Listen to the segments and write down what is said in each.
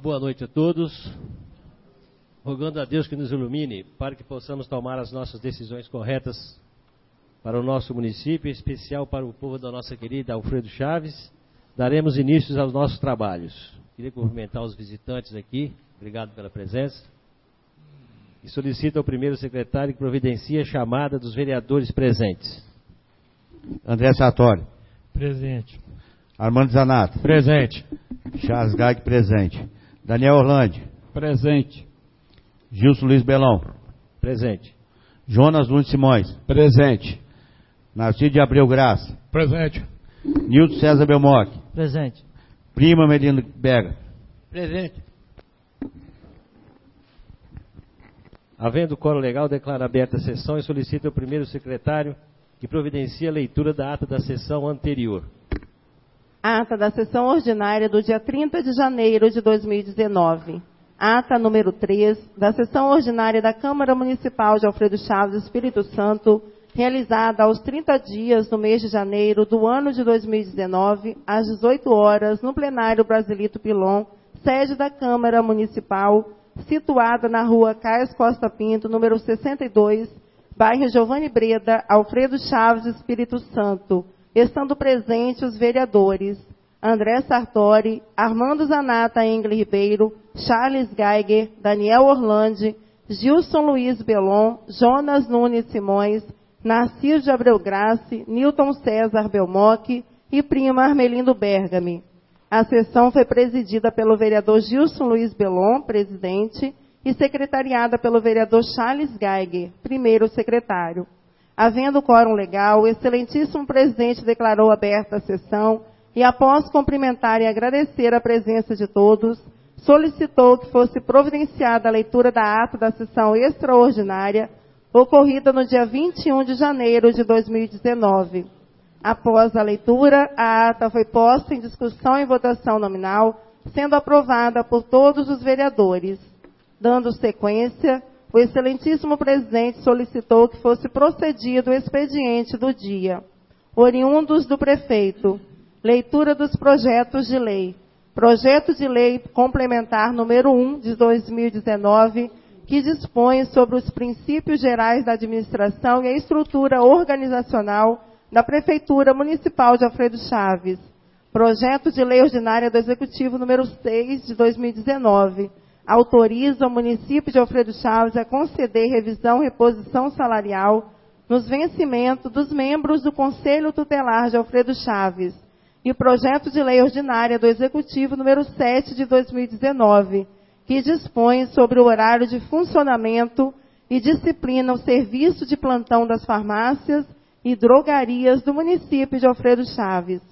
boa noite a todos, rogando a Deus que nos ilumine para que possamos tomar as nossas decisões corretas para o nosso município, em especial para o povo da nossa querida Alfredo Chaves. Daremos início aos nossos trabalhos. Queria cumprimentar os visitantes aqui, obrigado pela presença. E solicito ao primeiro secretário que providencie a chamada dos vereadores presentes. André Sartori. Presente. Armando Zanato. Presente. Charles Gaig, presente. Daniel Orlandi. Presente. Gilson Luiz Belão. Presente. Jonas Nunes Simões. Presente. Narciso de Abreu Graça. Presente. Nilton César Belmoc. Presente. Prima Melina Berga. Presente. Havendo quórum legal, declaro aberta a sessão e solicito ao primeiro secretário que providencie a leitura da ata da sessão anterior. Ata da sessão ordinária do dia 30 de janeiro de 2019. Ata número 3 da sessão ordinária da Câmara Municipal de Alfredo Chaves, Espírito Santo, realizada aos 30 dias do mês de janeiro do ano de 2019, às 18 horas, no plenário Brasilito Pilon, sede da Câmara Municipal, situada na rua Caes Costa Pinto, número 62, bairro Giovanni Breda, Alfredo Chaves, Espírito Santo, estando presentes os vereadores André Sartori, Armando Zanata Engle Ribeiro, Charles Geiger, Daniel Orlandi, Gilson Luiz Belon, Jonas Nunes Simões, Narciso de Abreu Graça, Nilton César Belmoc e prima Armelindo Bergami. A sessão foi presidida pelo vereador Gilson Luiz Belon, presidente, e secretariada pelo vereador Charles Geiger, primeiro secretário. Havendo quórum legal, o excelentíssimo presidente declarou aberta a sessão e, após cumprimentar e agradecer a presença de todos, solicitou que fosse providenciada a leitura da ata da sessão extraordinária ocorrida no dia 21 de janeiro de 2019. Após a leitura, a ata foi posta em discussão e votação nominal, sendo aprovada por todos os vereadores. Dando sequência, o excelentíssimo presidente solicitou que fosse procedido o expediente do dia. Oriundos do prefeito. Leitura dos projetos de lei. Projeto de lei complementar número 1 de 2019, que dispõe sobre os princípios gerais da administração e a estrutura organizacional da Prefeitura Municipal de Alfredo Chaves. Projeto de lei ordinária do Executivo número 6 de 2019. Autoriza o município de Alfredo Chaves a conceder revisão e reposição salarial nos vencimentos dos membros do Conselho Tutelar de Alfredo Chaves. E projeto de lei ordinária do Executivo número 7 de 2019, que dispõe sobre o horário de funcionamento e disciplina o serviço de plantão das farmácias e drogarias do município de Alfredo Chaves.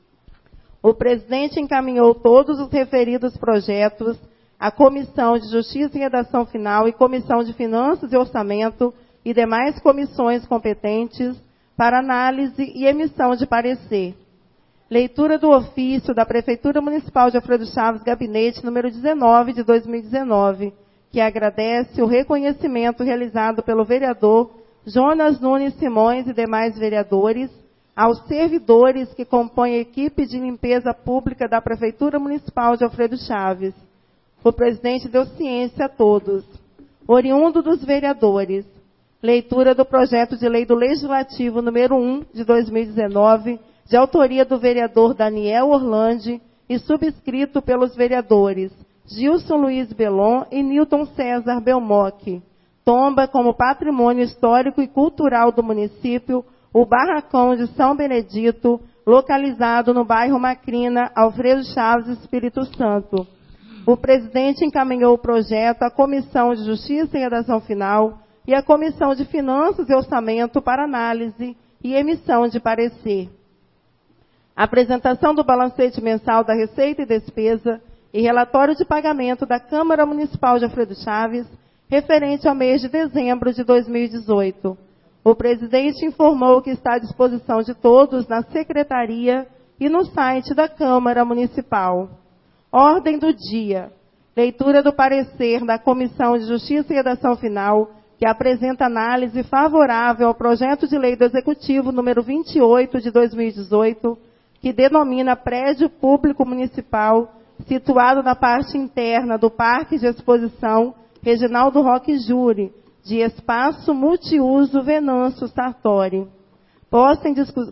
O presidente encaminhou todos os referidos projetos à Comissão de Justiça e Redação Final e Comissão de Finanças e Orçamento e demais comissões competentes para análise e emissão de parecer. Leitura do ofício da Prefeitura Municipal de Alfredo Chaves, gabinete número 19 de 2019, que agradece o reconhecimento realizado pelo vereador Jonas Nunes Simões e demais vereadores aos servidores que compõem a equipe de limpeza pública da Prefeitura Municipal de Alfredo Chaves. O presidente deu ciência a todos. Oriundo dos vereadores. Leitura do projeto de lei do Legislativo número 1 de 2019, de autoria do vereador Daniel Orlandi e subscrito pelos vereadores Gilson Luiz Belon e Nilton César Belmoc. Tomba como patrimônio histórico e cultural do município o barracão de São Benedito, localizado no bairro Macrina, Alfredo Chaves, Espírito Santo. O presidente encaminhou o projeto à Comissão de Justiça e Redação Final e à Comissão de Finanças e Orçamento para análise e emissão de parecer. Apresentação do balancete mensal da Receita e Despesa e relatório de pagamento da Câmara Municipal de Alfredo Chaves, referente ao mês de dezembro de 2018. O presidente informou que está à disposição de todos na secretaria e no site da Câmara Municipal. Ordem do dia. Leitura do parecer da Comissão de Justiça e Redação Final, que apresenta análise favorável ao projeto de lei do Executivo número 28 de 2018, que denomina Prédio Público Municipal, situado na parte interna do Parque de Exposição Reginaldo Roque Júri, de espaço multiuso Venâncio Sartori. Posto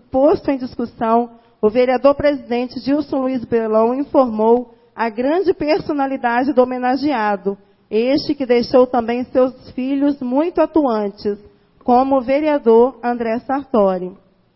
em discussão, o vereador-presidente Gilson Luiz Belon informou a grande personalidade do homenageado, este que deixou também seus filhos muito atuantes, como o vereador André Sartori.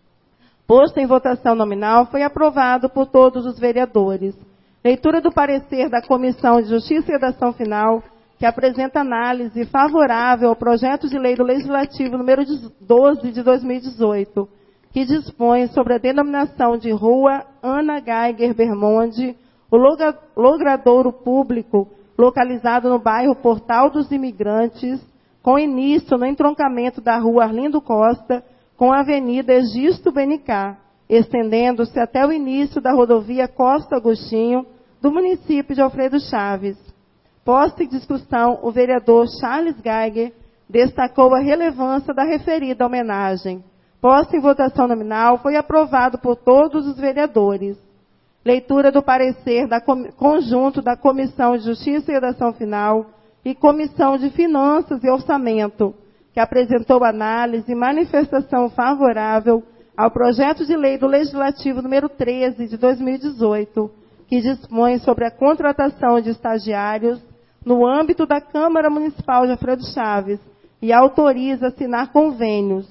Posto em votação nominal, foi aprovado por todos os vereadores. Leitura do parecer da Comissão de Justiça e Redação Final, que apresenta análise favorável ao projeto de lei do Legislativo número 12 de 2018, que dispõe sobre a denominação de Rua Ana Geiger Bermonde, o logradouro público localizado no bairro Portal dos Imigrantes, com início no entroncamento da Rua Arlindo Costa com a Avenida Egisto Benicá, estendendo-se até o início da rodovia Costa Agostinho, do município de Alfredo Chaves. Posto em discussão, o vereador Charles Geiger destacou a relevância da referida homenagem. Posto em votação nominal, foi aprovado por todos os vereadores. Leitura do parecer conjunto da Comissão de Justiça e Redação Final e Comissão de Finanças e Orçamento, que apresentou análise e manifestação favorável ao projeto de lei do Legislativo número 13 de 2018, que dispõe sobre a contratação de estagiários no âmbito da Câmara Municipal de Alfredo Chaves e autoriza assinar convênios.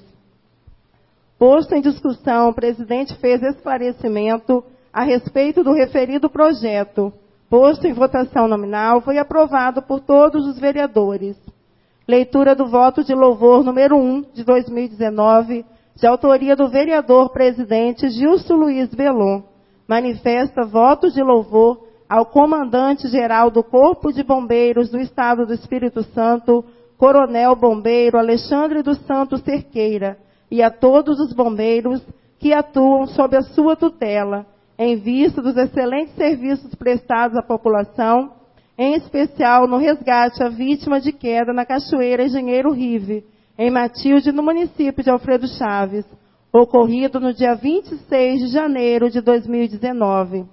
Posto em discussão, o presidente fez esclarecimento a respeito do referido projeto. Posto em votação nominal, foi aprovado por todos os vereadores. Leitura do voto de louvor número 1 de 2019, de autoria do vereador-presidente Gilson Luiz Belon. Manifesta votos de louvor ao comandante-geral do Corpo de Bombeiros do Estado do Espírito Santo, Coronel Bombeiro Alexandre dos Santos Cerqueira, e a todos os bombeiros que atuam sob a sua tutela, em vista dos excelentes serviços prestados à população, em especial no resgate à vítima de queda na Cachoeira Engenheiro Rive, em Matilde, no município de Alfredo Chaves, ocorrido no dia 26 de janeiro de 2019.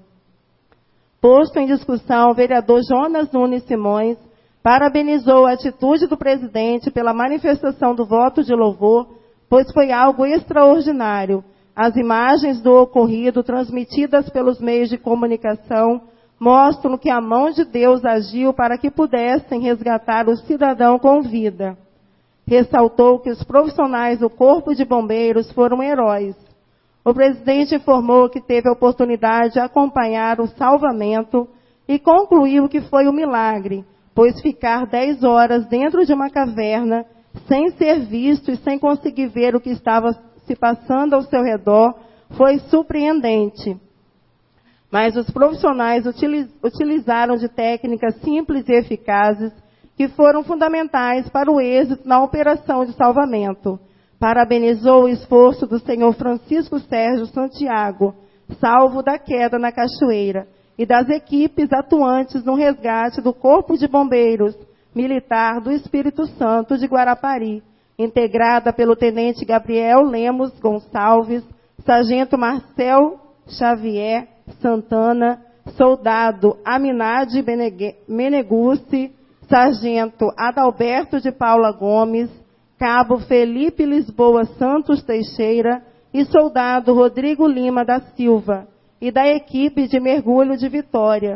Posto em discussão, o vereador Jonas Nunes Simões parabenizou a atitude do presidente pela manifestação do voto de louvor, pois foi algo extraordinário. As imagens do ocorrido, transmitidas pelos meios de comunicação, mostram que a mão de Deus agiu para que pudessem resgatar o cidadão com vida. Ressaltou que os profissionais do Corpo de Bombeiros foram heróis. O presidente informou que teve a oportunidade de acompanhar o salvamento e concluiu que foi um milagre, pois ficar 10 horas dentro de uma caverna, sem ser visto e sem conseguir ver o que estava se passando ao seu redor, foi surpreendente. Mas os profissionais utilizaram de técnicas simples e eficazes que foram fundamentais para o êxito na operação de salvamento. Parabenizou o esforço do senhor Francisco Sérgio Santiago, salvo da queda na cachoeira, e das equipes atuantes no resgate do Corpo de Bombeiros Militar do Espírito Santo de Guarapari, integrada pelo tenente Gabriel Lemos Gonçalves, sargento Marcel Xavier Santana, soldado Aminade Menegucci, sargento Adalberto de Paula Gomes, cabo Felipe Lisboa Santos Teixeira e soldado Rodrigo Lima da Silva, e da equipe de mergulho de Vitória,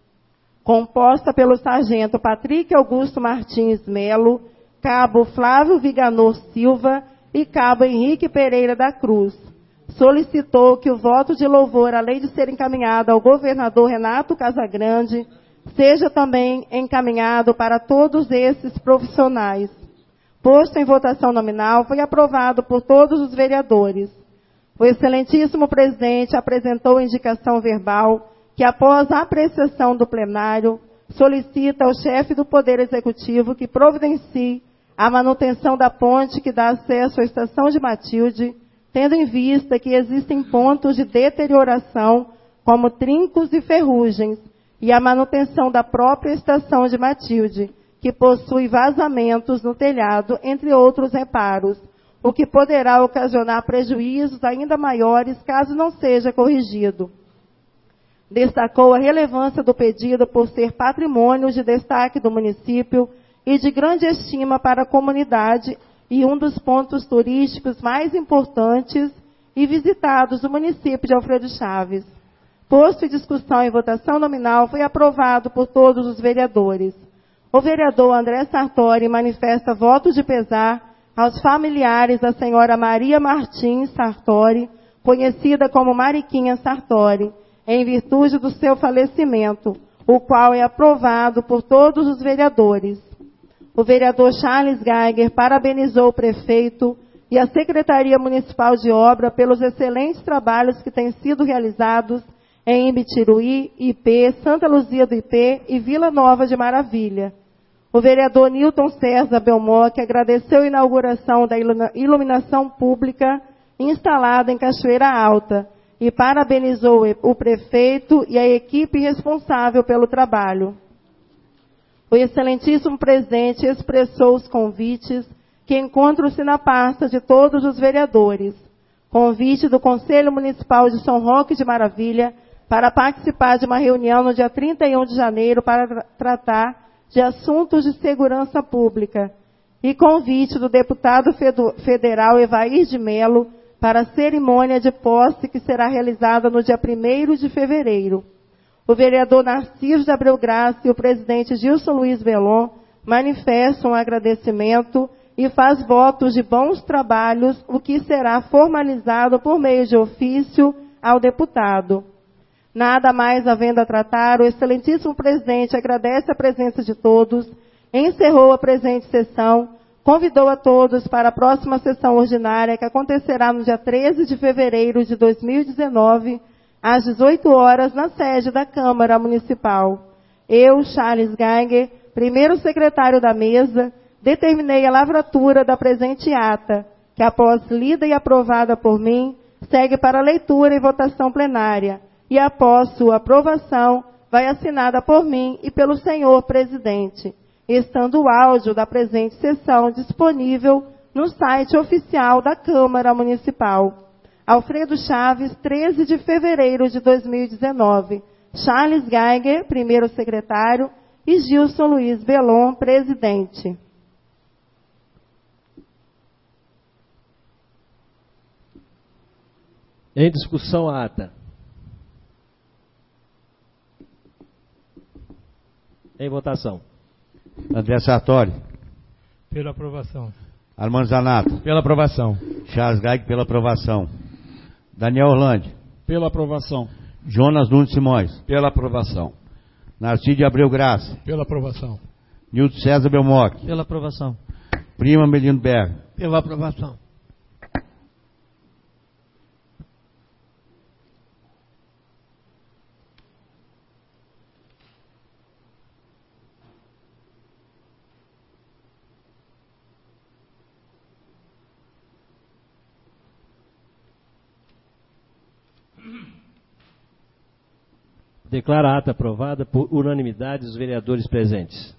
composta pelo sargento Patrick Augusto Martins Melo, cabo Flávio Viganor Silva e cabo Henrique Pereira da Cruz. Solicitou que o voto de louvor, além de ser encaminhado ao governador Renato Casagrande, seja também encaminhado para todos esses profissionais. Posto em votação nominal, foi aprovado por todos os vereadores. O excelentíssimo presidente apresentou a indicação verbal que, após a apreciação do plenário, solicita ao chefe do Poder Executivo que providencie a manutenção da ponte que dá acesso à estação de Matilde, tendo em vista que existem pontos de deterioração, como trincos e ferrugens, e a manutenção da própria estação de Matilde, que possui vazamentos no telhado, entre outros reparos, o que poderá ocasionar prejuízos ainda maiores caso não seja corrigido. Destacou a relevância do pedido por ser patrimônio de destaque do município e de grande estima para a comunidade e um dos pontos turísticos mais importantes e visitados do município de Alfredo Chaves. Posto em discussão e votação nominal, foi aprovado por todos os vereadores. O vereador André Sartori manifesta voto de pesar aos familiares da senhora Maria Martins Sartori, conhecida como Mariquinha Sartori, em virtude do seu falecimento, o qual é aprovado por todos os vereadores. O vereador Charles Geiger parabenizou o prefeito e a Secretaria Municipal de Obra pelos excelentes trabalhos que têm sido realizados em Ibitiruí, IP, Santa Luzia do IP e Vila Nova de Maravilha. O vereador Nilton César Belmonte agradeceu a inauguração da iluminação pública instalada em Cachoeira Alta e parabenizou o prefeito e a equipe responsável pelo trabalho. O excelentíssimo presidente expressou os convites que encontram-se na pasta de todos os vereadores. Convite do Conselho Municipal de São Roque de Maravilha para participar de uma reunião no dia 31 de janeiro para tratar de assuntos de segurança pública. E convite do deputado federal Evair de Mello para a cerimônia de posse que será realizada no dia 1º de fevereiro. O vereador Narciso de Abreu Graça e o presidente Gilson Luiz Velon manifestam um agradecimento e faz votos de bons trabalhos, o que será formalizado por meio de ofício ao deputado. Nada mais havendo a tratar, o excelentíssimo presidente agradece a presença de todos, encerrou a presente sessão, convidou a todos para a próxima sessão ordinária, que acontecerá no dia 13 de fevereiro de 2019, às 18 horas, na sede da Câmara Municipal. Eu, Charles Geiger, primeiro secretário da mesa, determinei a lavratura da presente ata, que após lida e aprovada por mim, segue para leitura e votação plenária, e após sua aprovação, vai assinada por mim e pelo senhor presidente, estando o áudio da presente sessão disponível no site oficial da Câmara Municipal. Alfredo Chaves, 13 de fevereiro de 2019. Charles Geiger, primeiro secretário, e Gilson Luiz Velon, presidente. Em discussão a ata. Em votação. André Sartori. Pela aprovação. Armando Zanato. Pela aprovação. Charles Geiger pela aprovação. Daniel Orlandi. Pela aprovação. Jonas Nunes Simões. Pela aprovação. Narciso de Abreu Graça. Pela aprovação. Nilton César Belmonte. Pela aprovação. Prima Melino Berg. Pela aprovação. Declaro a ata aprovada por unanimidade dos vereadores presentes.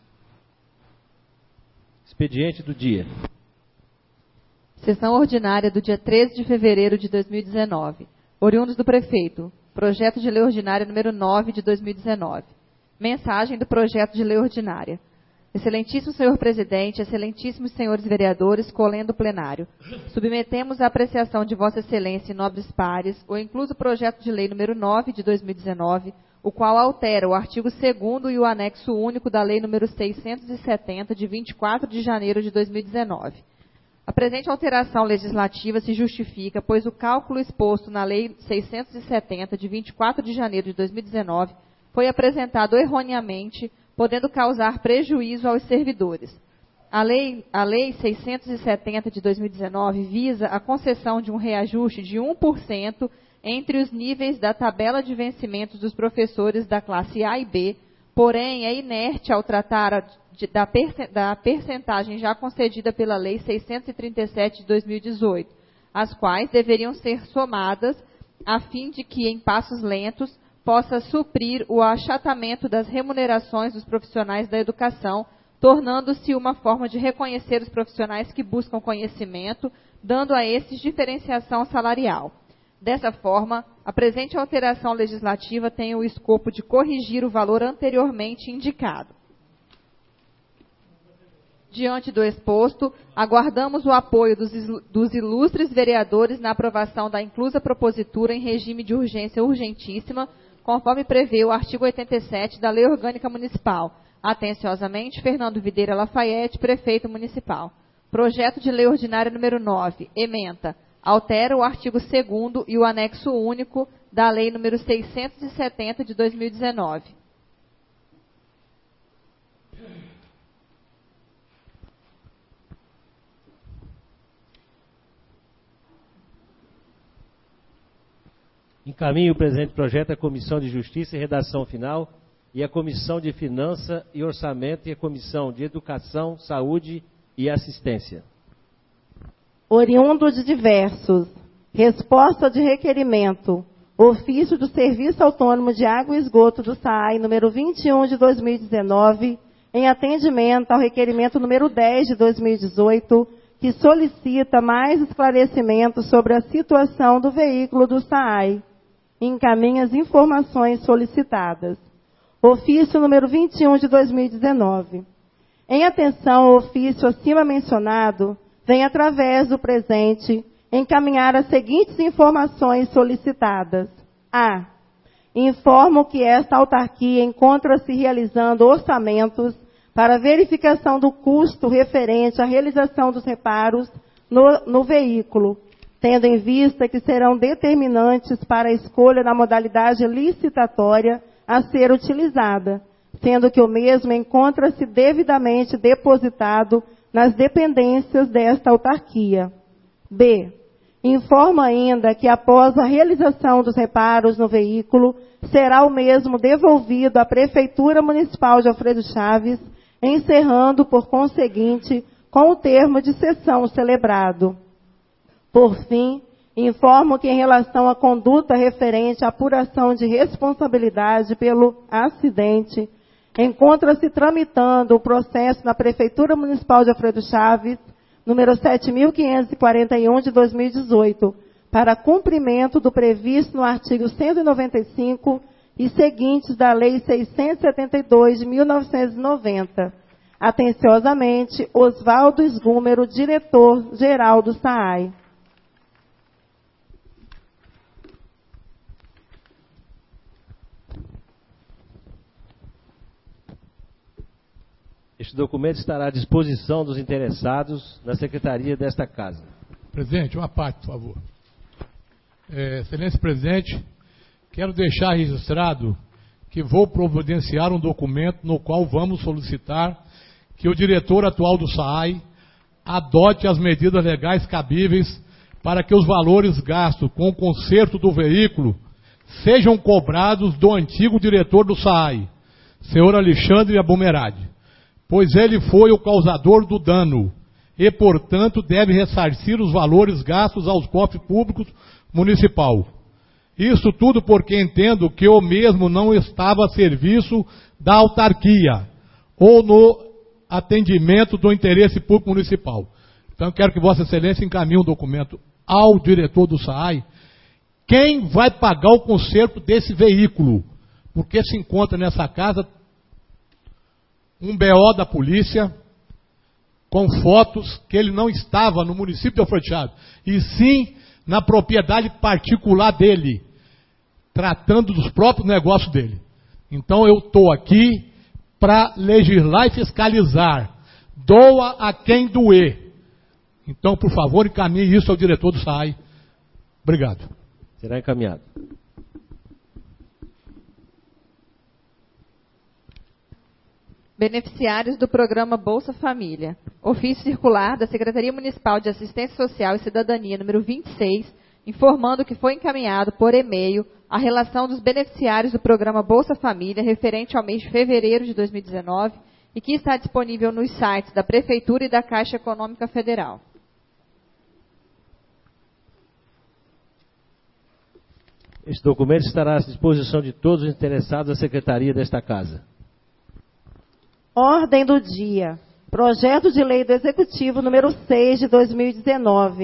Expediente do dia. Sessão ordinária do dia 13 de fevereiro de 2019. Oriundos do prefeito. Projeto de lei ordinária número 9 de 2019. Mensagem do projeto de lei ordinária. Excelentíssimo senhor presidente, excelentíssimos senhores vereadores, colendo plenário. Submetemos à apreciação de vossa excelência e nobres pares o incluso projeto de lei número 9 de 2019, o qual altera o artigo 2º e o anexo único da lei número 670, de 24 de janeiro de 2019. A presente alteração legislativa se justifica, pois o cálculo exposto na lei 670, de 24 de janeiro de 2019, foi apresentado erroneamente, podendo causar prejuízo aos servidores. A lei 670 de 2019 visa a concessão de um reajuste de 1% entre os níveis da tabela de vencimentos dos professores da classe A e B, porém é inerte ao tratar da percentagem já concedida pela lei 637 de 2018, as quais deveriam ser somadas a fim de que, em passos lentos, possa suprir o achatamento das remunerações dos profissionais da educação, tornando-se uma forma de reconhecer os profissionais que buscam conhecimento, dando a esses diferenciação salarial. Dessa forma, a presente alteração legislativa tem o escopo de corrigir o valor anteriormente indicado. Diante do exposto, aguardamos o apoio dos ilustres vereadores na aprovação da inclusa propositura em regime de urgência urgentíssima, conforme prevê o artigo 87 da Lei Orgânica Municipal. Atenciosamente, Fernando Videira Lafayette, Prefeito Municipal. Projeto de Lei Ordinária número 9, ementa, altera o artigo 2º e o anexo único da Lei número 670 de 2019. Encaminho o presente projeto à Comissão de Justiça e Redação Final e à Comissão de Finanças e Orçamento e à Comissão de Educação, Saúde e Assistência. Oriundo de diversos. Resposta de requerimento. Ofício do Serviço Autônomo de Água e Esgoto do SAAI, número 21 de 2019, em atendimento ao requerimento número 10 de 2018, que solicita mais esclarecimentos sobre a situação do veículo do SAAI. Encaminha as informações solicitadas. Ofício número 21 de 2019. Em atenção ao ofício acima mencionado, vem através do presente encaminhar as seguintes informações solicitadas. A. Informo que esta autarquia encontra-se realizando orçamentos para verificação do custo referente à realização dos reparos no veículo, tendo em vista que serão determinantes para a escolha da modalidade licitatória a ser utilizada, sendo que o mesmo encontra-se devidamente depositado nas dependências desta autarquia. B. Informa ainda que após a realização dos reparos no veículo, será o mesmo devolvido à Prefeitura Municipal de Alfredo Chaves, encerrando, por conseguinte, com o termo de cessão celebrado. Por fim, informo que em relação à conduta referente à apuração de responsabilidade pelo acidente, encontra-se tramitando o processo na Prefeitura Municipal de Alfredo Chaves, número 7.541 de 2018, para cumprimento do previsto no artigo 195 e seguintes da Lei 672 de 1990. Atenciosamente, Oswaldo Esgúmero, diretor-geral do SAAI. Este documento estará à disposição dos interessados na secretaria desta casa. Presidente, uma parte, por favor. Excelência Presidente, quero deixar registrado que vou providenciar um documento no qual vamos solicitar que o diretor atual do SAAI adote as medidas legais cabíveis para que os valores gastos com o conserto do veículo sejam cobrados do antigo diretor do SAAI, senhor Alexandre Abumerade, pois ele foi o causador do dano e, portanto, deve ressarcir os valores gastos aos cofres públicos municipal. Isso tudo porque entendo que o mesmo não estava a serviço da autarquia ou no atendimento do interesse público municipal. Então, quero que Vossa Excelência encaminhe um documento ao diretor do SAAI. Quem vai pagar o conserto desse veículo? Porque se encontra nessa casa um BO da polícia com fotos que ele não estava no município de Alfredo Chaves, e sim na propriedade particular dele, tratando dos próprios negócios dele. Então eu estou aqui para legislar e fiscalizar. Doa a quem doer. Então, por favor, encaminhe isso ao diretor do SAAI. Obrigado. Será encaminhado. Beneficiários do programa Bolsa Família. Ofício circular da Secretaria Municipal de Assistência Social e Cidadania, número 26, informando que foi encaminhado por e-mail a relação dos beneficiários do programa Bolsa Família referente ao mês de fevereiro de 2019 e que está disponível nos sites da Prefeitura e da Caixa Econômica Federal. Este documento estará à disposição de todos os interessados da secretaria desta casa. Ordem do dia. Projeto de Lei do Executivo número 6 de 2019.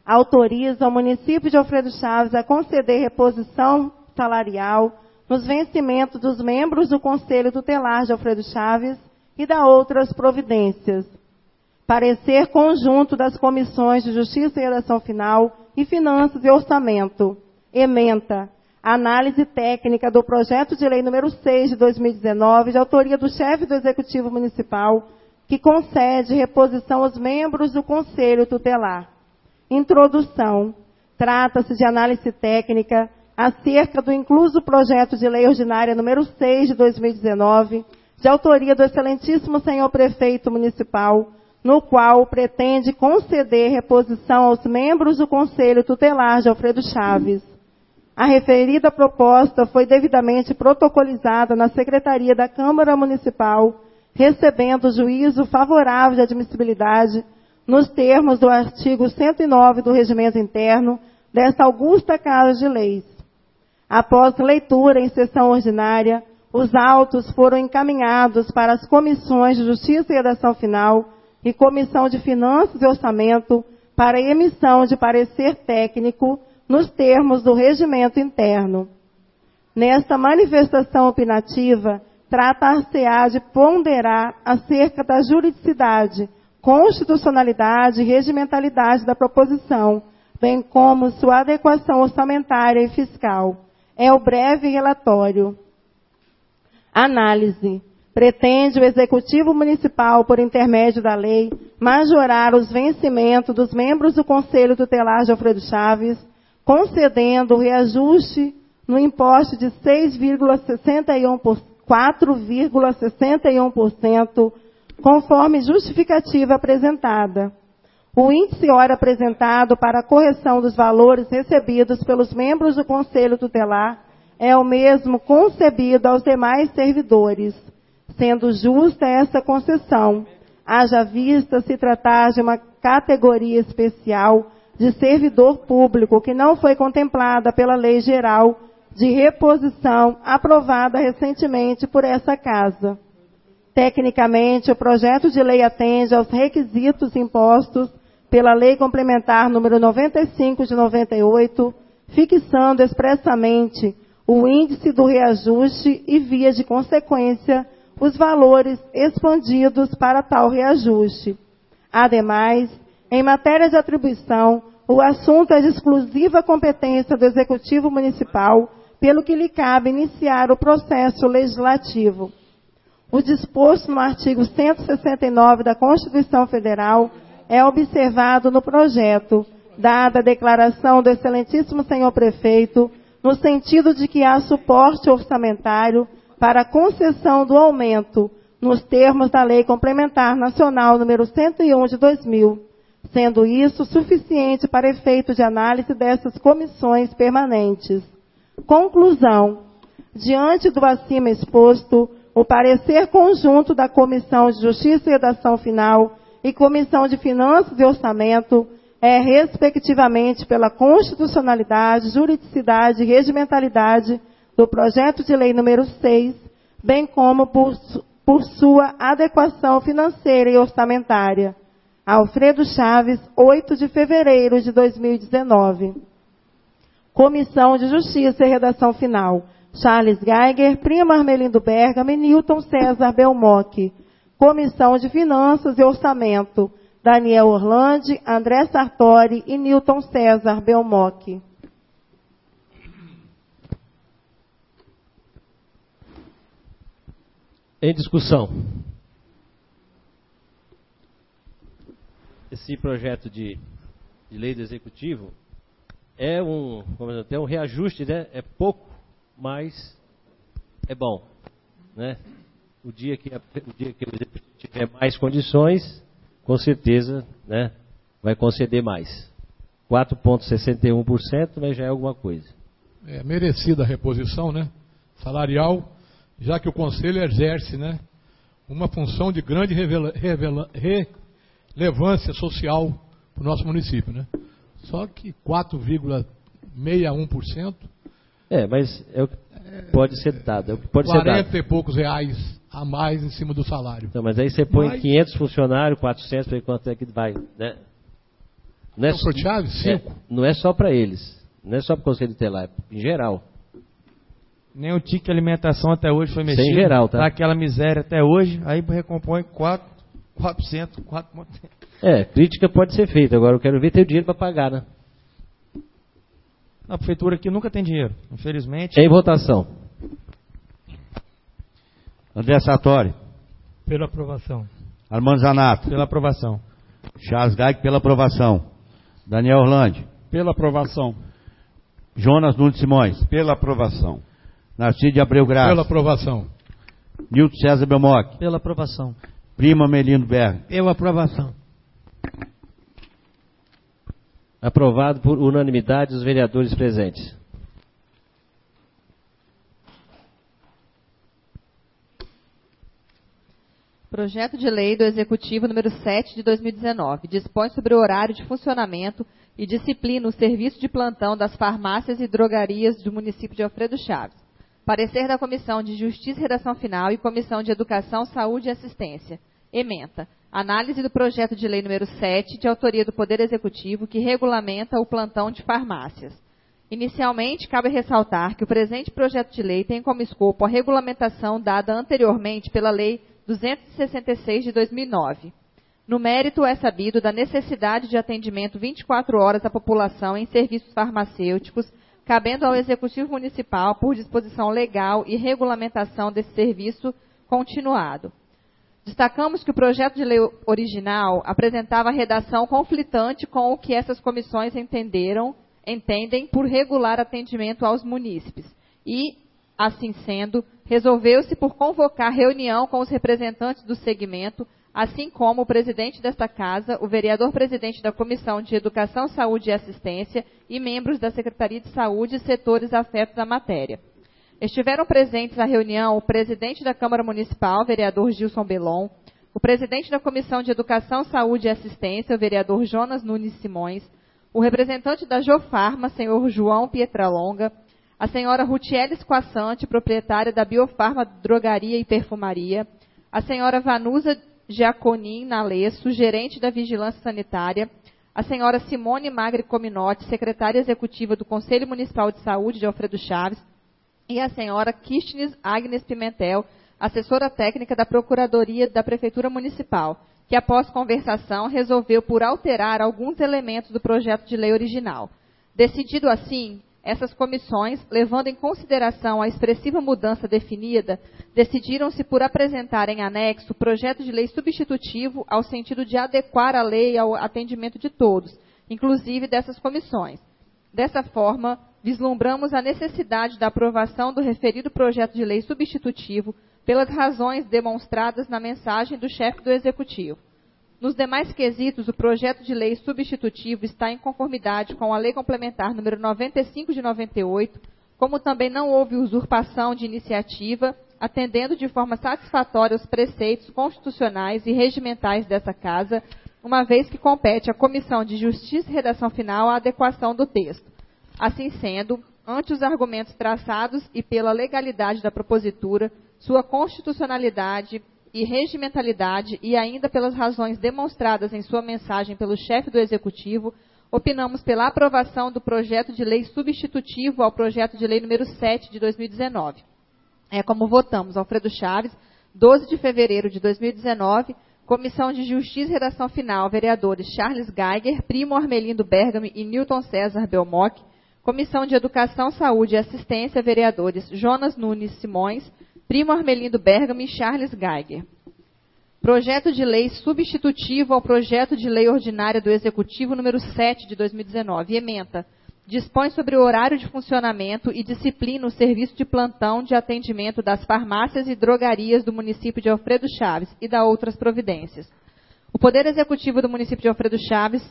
autoriza o município de Alfredo Chaves a conceder reposição salarial nos vencimentos dos membros do Conselho Tutelar de Alfredo Chaves e da outras providências. Parecer conjunto das comissões de Justiça e Redação Final e Finanças e Orçamento. Ementa. Análise técnica do projeto de lei número 6 de 2019, de autoria do chefe do Executivo Municipal, que concede reposição aos membros do Conselho Tutelar. Introdução. Trata-se de análise técnica acerca do incluso projeto de lei ordinária número 6 de 2019, de autoria do excelentíssimo senhor prefeito municipal, no qual pretende conceder reposição aos membros do Conselho Tutelar de Alfredo Chaves. A referida proposta foi devidamente protocolizada na Secretaria da Câmara Municipal, recebendo juízo favorável de admissibilidade nos termos do artigo 109 do Regimento Interno desta augusta Casa de Leis. Após leitura em sessão ordinária, os autos foram encaminhados para as comissões de Justiça e Redação Final e Comissão de Finanças e Orçamento para emissão de parecer técnico nos termos do Regimento Interno. Nesta manifestação opinativa, trata-se-á de ponderar acerca da juridicidade, constitucionalidade e regimentalidade da proposição, bem como sua adequação orçamentária e fiscal. É o breve relatório. Análise. Pretende o Executivo Municipal, por intermédio da lei, majorar os vencimentos dos membros do Conselho Tutelar de Alfredo Chaves, concedendo o reajuste no imposto de 4,61%, conforme justificativa apresentada. O índice hora apresentado para a correção dos valores recebidos pelos membros do Conselho Tutelar é o mesmo concebido aos demais servidores, sendo justa essa concessão, haja vista se tratar de uma categoria especial de servidor público que não foi contemplada pela Lei Geral de Reposição aprovada recentemente por essa Casa. Tecnicamente, o projeto de lei atende aos requisitos impostos pela Lei Complementar número 95 de 98, fixando expressamente o índice do reajuste e, via de consequência, os valores expandidos para tal reajuste. Ademais, em matéria de atribuição, o assunto é de exclusiva competência do Executivo Municipal, pelo que lhe cabe iniciar o processo legislativo. O disposto no artigo 169 da Constituição Federal é observado no projeto, dada a declaração do excelentíssimo senhor prefeito, no sentido de que há suporte orçamentário para a concessão do aumento, nos termos da Lei Complementar Nacional número 101 de 2000, sendo isso suficiente para efeito de análise dessas comissões permanentes. Conclusão. Diante do acima exposto, o parecer conjunto da Comissão de Justiça e Redação Final e Comissão de Finanças e Orçamento é, respectivamente, pela constitucionalidade, juridicidade e regimentalidade do projeto de lei número 6, bem como por sua adequação financeira e orçamentária. Alfredo Chaves, 8 de fevereiro de 2019. Comissão de Justiça e Redação Final. Charles Geiger, Primo Armelindo Bergamo e Newton César Belmoc. Comissão de Finanças e Orçamento. Daniel Orlandi, André Sartori e Newton César Belmoc. Em discussão. Esse projeto de lei do Executivo é um reajuste, né? É pouco, mas é bom, né? O dia que o Executivo tiver mais condições, com certeza, né, vai conceder mais. 4,61%, mas já é alguma coisa. É merecida a reposição, né? Salarial, já que o Conselho exerce, né, uma função de grande relevância social para o nosso município, né? Só que 4,61%. Mas pode ser dado. Pode 40 e poucos reais a mais em cima do salário. Então, mas aí você põe 500 funcionários, 400, para ver quanto é que vai, né? Não é, Alfredo Chaves, 5. não é só para eles. Não é só para o Conselho Tutelar, é em geral. Nem o ticket de alimentação até hoje foi mexido. Isso é em geral, tá? Tá aquela miséria até hoje, aí recompõe 4%. Crítica pode ser feita. Agora eu quero ver ter o dinheiro para pagar, né? A prefeitura aqui nunca tem dinheiro, infelizmente. Em votação. André Sartori. Pela aprovação. Armando Zanato. Pela aprovação. Charles Geiger pela aprovação. Daniel Orlandi. Pela aprovação. Jonas Nunes Simões. Pela aprovação. Narciso de Abreu Graça. Pela aprovação. Nilton César Belmoc. Pela aprovação. Prima Melindo Berg. Pela aprovação. Aprovado por unanimidade dos vereadores presentes. Projeto de Lei do Executivo número 7 de 2019 dispõe sobre o horário de funcionamento e disciplina o serviço de plantão das farmácias e drogarias do município de Alfredo Chaves. Parecer da Comissão de Justiça e Redação Final e Comissão de Educação, Saúde e Assistência. Ementa. Análise do projeto de lei número 7, de autoria do Poder Executivo, que regulamenta o plantão de farmácias. Inicialmente, cabe ressaltar que o presente projeto de lei tem como escopo a regulamentação dada anteriormente pela Lei 266 de 2009. No mérito, é sabido da necessidade de atendimento 24 horas à população em serviços farmacêuticos, cabendo ao Executivo Municipal, por disposição legal e regulamentação desse serviço continuado. Destacamos que o projeto de lei original apresentava redação conflitante com o que essas comissões entendem por regular atendimento aos munícipes e, assim sendo, resolveu-se por convocar reunião com os representantes do segmento, assim como o presidente desta casa, o vereador-presidente da Comissão de Educação, Saúde e Assistência e membros da Secretaria de Saúde e setores afetos à matéria. Estiveram presentes na reunião o presidente da Câmara Municipal, vereador Gilson Belon, o presidente da Comissão de Educação, Saúde e Assistência, o vereador Jonas Nunes Simões, o representante da Jofarma, senhor João Pietralonga, a senhora Rutiele Squassante, proprietária da Biofarma Drogaria e Perfumaria, a senhora Vanusa Giaconin Nalesso, gerente da Vigilância Sanitária, a senhora Simone Magri Cominotti, secretária executiva do Conselho Municipal de Saúde de Alfredo Chaves, e a senhora Kirstnes Agnes Pimentel, assessora técnica da Procuradoria da Prefeitura Municipal, que após conversação resolveu por alterar alguns elementos do projeto de lei original. Decidido assim, essas comissões, levando em consideração a expressiva mudança definida, decidiram-se por apresentar em anexo projeto de lei substitutivo ao sentido de adequar a lei ao atendimento de todos, inclusive dessas comissões. Dessa forma, vislumbramos a necessidade da aprovação do referido projeto de lei substitutivo pelas razões demonstradas na mensagem do chefe do Executivo. Nos demais quesitos, o projeto de lei substitutivo está em conformidade com a Lei Complementar número 95 de 98, como também não houve usurpação de iniciativa, atendendo de forma satisfatória os preceitos constitucionais e regimentais dessa Casa, uma vez que compete à Comissão de Justiça e Redação Final a adequação do texto. Assim sendo, ante os argumentos traçados e pela legalidade da propositura, sua constitucionalidade e regimentalidade e ainda pelas razões demonstradas em sua mensagem pelo chefe do Executivo, opinamos pela aprovação do projeto de lei substitutivo ao projeto de lei número 7 de 2019. É como votamos: Alfredo Chaves, 12 de fevereiro de 2019, Comissão de Justiça e Redação Final, vereadores Charles Geiger, Primo Armelindo Bergami e Nilton César Belmoc. Comissão de Educação, Saúde e Assistência, vereadores Jonas Nunes Simões, Primo Armelindo Bergami e Charles Geiger. Projeto de lei substitutivo ao projeto de lei ordinária do Executivo número 7 de 2019. Ementa. Dispõe sobre o horário de funcionamento e disciplina o serviço de plantão de atendimento das farmácias e drogarias do município de Alfredo Chaves e da outras providências. O Poder Executivo do município de Alfredo Chaves,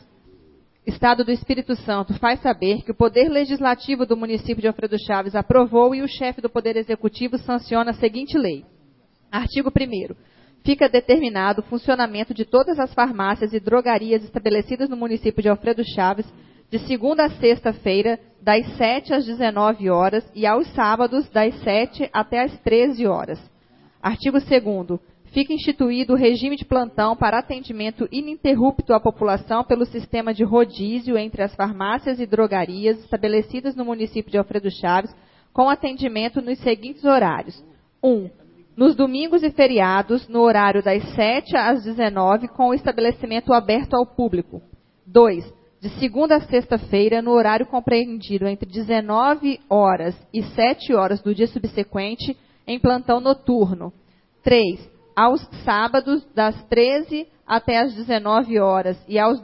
Estado do Espírito Santo, faz saber que o Poder Legislativo do município de Alfredo Chaves aprovou e o chefe do Poder Executivo sanciona a seguinte lei. Artigo 1º. Fica determinado o funcionamento de todas as farmácias e drogarias estabelecidas no município de Alfredo Chaves, de segunda a sexta-feira, das 7 às 19 horas e aos sábados, das 7 até às 13 horas. Artigo 2º. fica instituído o regime de plantão para atendimento ininterrupto à população pelo sistema de rodízio entre as farmácias e drogarias estabelecidas no município de Alfredo Chaves, com atendimento nos seguintes horários. 1. Nos domingos e feriados, no horário das 7 às 19, com o estabelecimento aberto ao público. 2. De segunda a sexta-feira, no horário compreendido entre 19 horas e 7 horas do dia subsequente, em plantão noturno. 3. Aos sábados, das 13 até as 19 horas e aos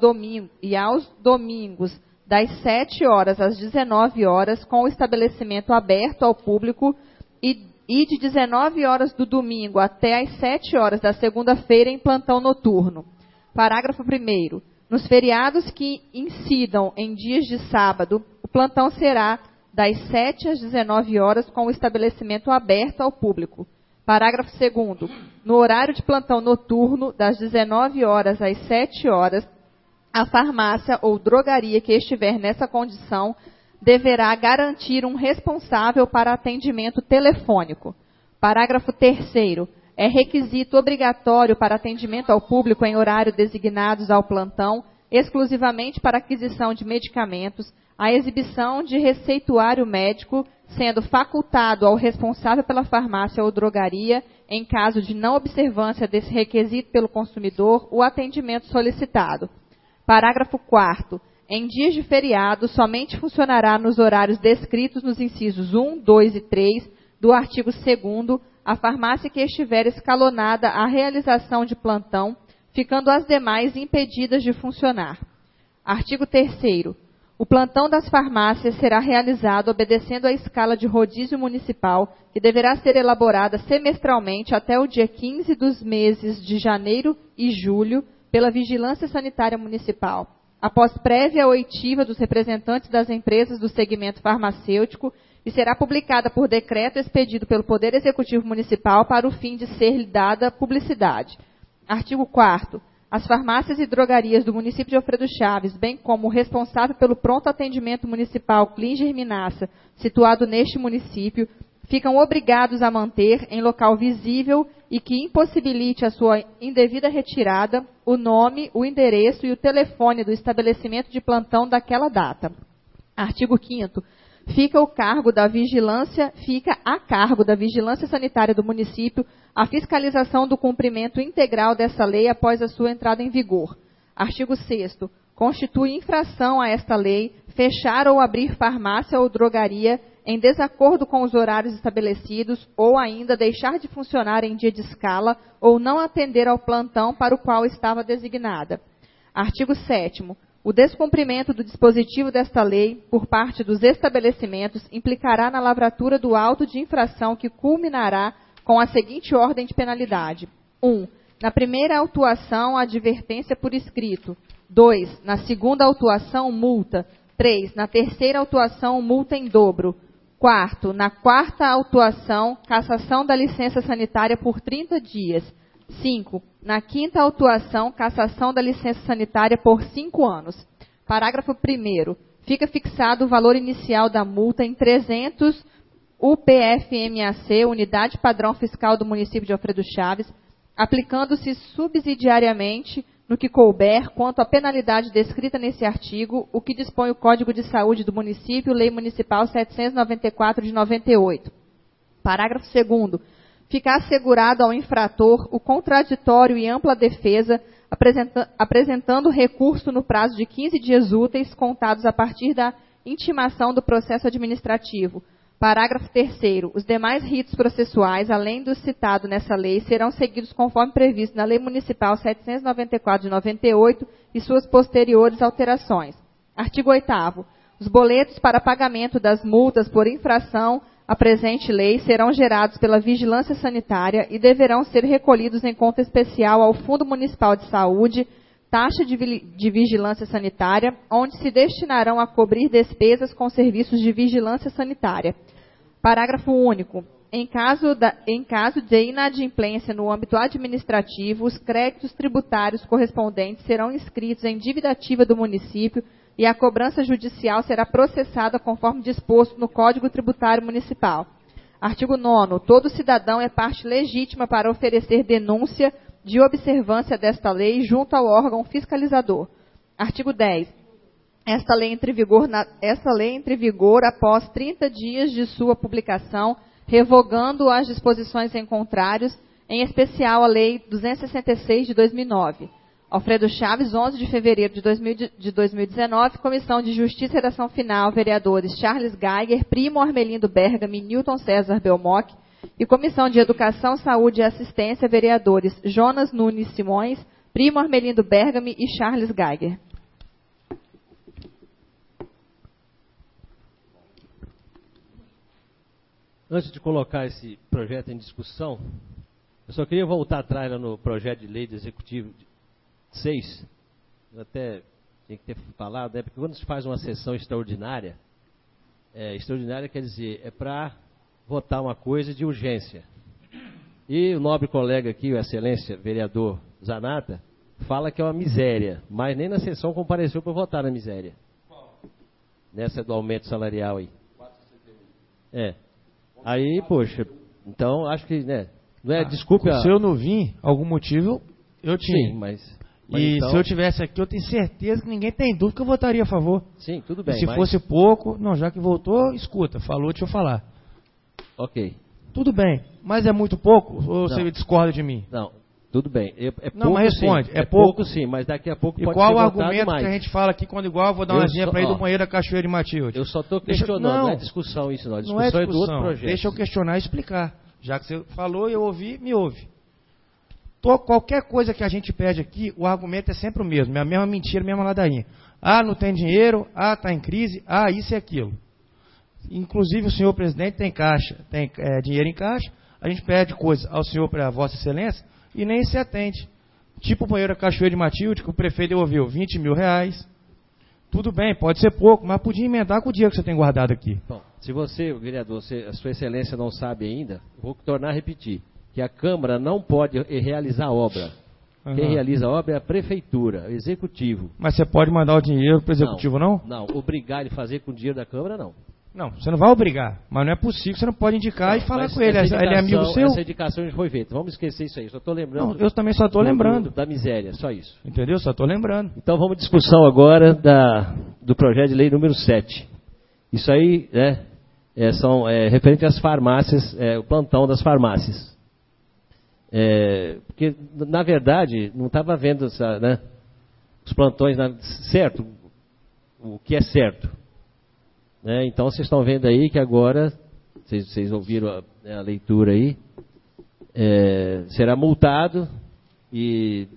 domingos, das 7 horas às 19 horas, com o estabelecimento aberto ao público e de 19 horas do domingo até as 7 horas da segunda-feira em plantão noturno. Parágrafo 1º. Nos feriados que incidam em dias de sábado, o plantão será das 7 às 19 horas com o estabelecimento aberto ao público. Parágrafo 2º. No horário de plantão noturno, das 19 horas às 7 horas, a farmácia ou drogaria que estiver nessa condição deverá garantir um responsável para atendimento telefônico. Parágrafo 3º. É requisito obrigatório para atendimento ao público em horário designados ao plantão, exclusivamente para aquisição de medicamentos, a exibição de receituário médico, sendo facultado ao responsável pela farmácia ou drogaria, em caso de não observância desse requisito pelo consumidor, o atendimento solicitado. Parágrafo 4º. Em dias de feriado, somente funcionará nos horários descritos nos incisos 1, 2 e 3 do artigo 2º a farmácia que estiver escalonada à realização de plantão, ficando as demais impedidas de funcionar. Artigo 3º. O plantão das farmácias será realizado obedecendo a escala de rodízio municipal, que deverá ser elaborada semestralmente até o dia 15 dos meses de janeiro e julho pela Vigilância Sanitária Municipal, após prévia oitiva dos representantes das empresas do segmento farmacêutico, e será publicada por decreto expedido pelo Poder Executivo Municipal para o fim de ser dada publicidade. Artigo 4º. As farmácias e drogarias do município de Alfredo Chaves, bem como o responsável pelo pronto atendimento municipal Klinger Minassa, situado neste município, ficam obrigados a manter, em local visível e que impossibilite a sua indevida retirada, o nome, o endereço e o telefone do estabelecimento de plantão daquela data. Artigo 5º. Fica a cargo da vigilância sanitária do município a fiscalização do cumprimento integral dessa lei após a sua entrada em vigor. Artigo 6º. Constitui infração a esta lei fechar ou abrir farmácia ou drogaria em desacordo com os horários estabelecidos ou ainda deixar de funcionar em dia de escala ou não atender ao plantão para o qual estava designada. Artigo 7º. O descumprimento do dispositivo desta lei por parte dos estabelecimentos implicará na lavratura do auto de infração que culminará com a seguinte ordem de penalidade. 1. Na primeira autuação, advertência por escrito. 2. Na segunda autuação, multa. 3. Na terceira autuação, multa em dobro. 4. Na quarta autuação, cassação da licença sanitária por 30 dias. 5. Na quinta autuação, cassação da licença sanitária por 5 anos. Parágrafo 1º. Fica fixado o valor inicial da multa em 300 UPFMAC, Unidade Padrão Fiscal do município de Alfredo Chaves, aplicando-se subsidiariamente, no que couber, quanto à penalidade descrita nesse artigo, o que dispõe o Código de Saúde do município, Lei Municipal 794 de 98. Parágrafo 2º. Fica assegurado ao infrator o contraditório e ampla defesa, apresentando recurso no prazo de 15 dias úteis, contados a partir da intimação do processo administrativo. Parágrafo 3º. Os demais ritos processuais, além do citado nessa lei, serão seguidos conforme previsto na Lei Municipal 794 de 98 e suas posteriores alterações. Artigo 8º. Os boletos para pagamento das multas por infração a presente lei serão gerados pela Vigilância Sanitária e deverão ser recolhidos em conta especial ao Fundo Municipal de Saúde, taxa de vigilância sanitária, onde se destinarão a cobrir despesas com serviços de vigilância sanitária. Parágrafo único. Em caso de inadimplência no âmbito administrativo, os créditos tributários correspondentes serão inscritos em dívida ativa do município e a cobrança judicial será processada conforme disposto no Código Tributário Municipal. Artigo 9º. Todo cidadão é parte legítima para oferecer denúncia de observância desta lei junto ao órgão fiscalizador. Artigo 10. Esta lei entra em vigor após 30 dias de sua publicação, revogando as disposições em contrários, em especial a Lei 266 de 2009. Alfredo Chaves, 11 de fevereiro de 2019, Comissão de Justiça e Redação Final, vereadores Charles Geiger, Primo Armelindo Bergami, Newton César Belmoc, e Comissão de Educação, Saúde e Assistência, vereadores Jonas Nunes Simões, Primo Armelindo Bergami e Charles Geiger. Antes de colocar esse projeto em discussão, eu só queria voltar atrás lá no projeto de lei do Executivo 6. Eu até tinha que ter falado, né? Porque quando se faz uma sessão extraordinária, extraordinária quer dizer, é para votar uma coisa de urgência. E o nobre colega aqui, o excelência vereador Zanata, fala que é uma miséria, mas nem na sessão compareceu para votar na miséria. Nessa do aumento salarial aí. Aí, poxa, então acho que, né, não é, desculpa. Se eu não vim, algum motivo, eu tinha. Sim, mas então, se eu tivesse aqui, eu tenho certeza que ninguém tem dúvida que eu votaria a favor. Sim, tudo bem. E se fosse pouco, não, já que voltou, escuta, falou, deixa eu falar. Ok. Tudo bem, mas é muito pouco ou você discorda de mim? Não, tudo bem. Não, pouco, mas responde, sim. é pouco sim, mas daqui a pouco e pode qual ser o votado argumento mais. que a gente fala aqui quando igual eu vou dar uma asinha para ir do banheiro da Cachoeira de Matilde? Eu só estou questionando, não é discussão isso não. A discussão não é discussão, é do outro projeto. Deixa eu questionar e explicar. Já que você falou, eu ouvi, me ouve. Qualquer coisa que a gente pede aqui, o argumento é sempre o mesmo, é a mesma mentira, a mesma ladainha. Ah, não tem dinheiro, ah, está em crise, ah, isso e aquilo. Inclusive o senhor presidente tem caixa, tem dinheiro em caixa, a gente pede coisas ao senhor, para a vossa excelência, e nem se atende. Tipo o banheiro da Cachoeira de Matilde, que o prefeito devolveu 20 mil reais. Tudo bem, pode ser pouco, mas podia emendar com o dinheiro que você tem guardado aqui. Bom, se você, vereador, a sua excelência não sabe ainda, vou tornar a repetir, que a Câmara não pode realizar obra. Quem realiza a obra é a Prefeitura, o Executivo. Mas você pode mandar o dinheiro para o Executivo, não? Não, obrigar ele a fazer com o dinheiro da Câmara, não. Não, você não vai obrigar, mas não é possível, você não pode indicar e falar com ele, ele é amigo seu. Essa indicação já foi feita, vamos esquecer isso aí, só estou lembrando. Não, eu também só estou lembrando. Da miséria, só isso. Entendeu? Só estou lembrando. Então vamos à discussão agora do projeto de lei número 7. Isso aí são referente às farmácias, o plantão das farmácias. Porque, na verdade, não estava havendo os plantões certo, o que é certo. Então, vocês estão vendo aí que agora, vocês ouviram a leitura aí, será multado e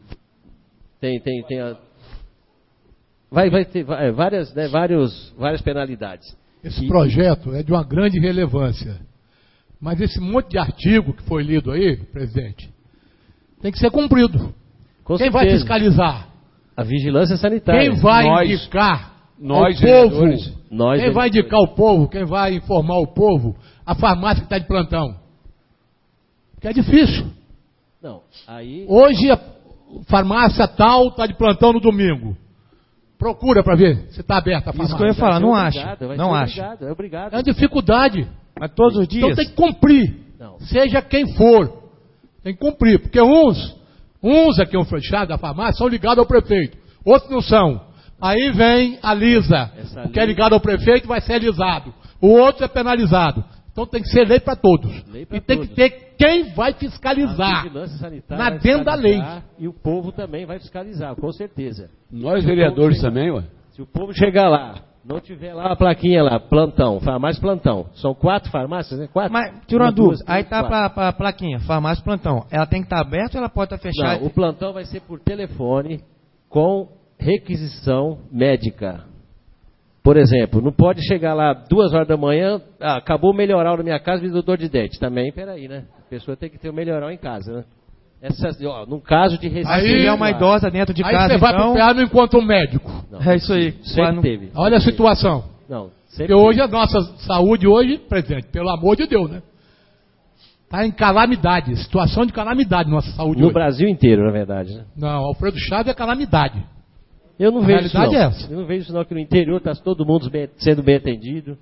vai ter várias penalidades. Esse projeto é de uma grande relevância. Mas esse monte de artigo que foi lido aí, presidente, tem que ser cumprido. Quem vai fiscalizar? A vigilância sanitária. Quem vai indicar ao povo? Quem vai indicar o povo? Quem vai informar o povo? A farmácia que está de plantão. Porque é difícil. Não, aí... Hoje a farmácia tal está de plantão no domingo. Procura para ver se está aberta a farmácia. Isso que eu ia falar, não acha. Não acha. É obrigado. É uma dificuldade. Mas todos os dias... Então tem que cumprir. Não. Seja quem for. Tem que cumprir. Porque uns aqui, um fechado da farmácia, são ligados ao prefeito. Outros não são. Aí vem a lisa. O que é ligado ao prefeito vai ser alisado. O outro é penalizado. Então tem que ser lei para todos. E tem que ter quem vai fiscalizar. A vigilância sanitária vai dentro da lei. E o povo também vai fiscalizar, com certeza. Nós vereadores também, ué. Se o povo chegar lá, não tiver lá a plaquinha lá, plantão, farmácia plantão. São 4 farmácias, né? 4? Mas, tira uma dúvida, aí tá a plaquinha, farmácia plantão. Ela tem que estar aberta ou ela pode estar fechada? Não, o plantão vai ser por telefone com requisição médica. Por exemplo, não pode chegar lá 2 horas da manhã, acabou o melhoral na minha casa, me deu dor de dente. Também, peraí, né? A pessoa tem que ter o melhoral em casa, né? Num caso de Aí se é uma idosa dentro de casa, aí você vai pro PA não encontra um médico. Não, é isso aí. Sempre teve. Olha a situação. Não, porque hoje a nossa saúde, presidente, pelo amor de Deus, né? Está em calamidade, situação de calamidade nossa saúde no hoje. Brasil inteiro, na verdade, né? Não, Alfredo Chaves é calamidade. Eu não vejo isso não. É essa. Eu não vejo isso não, que no interior está todo mundo sendo bem atendido.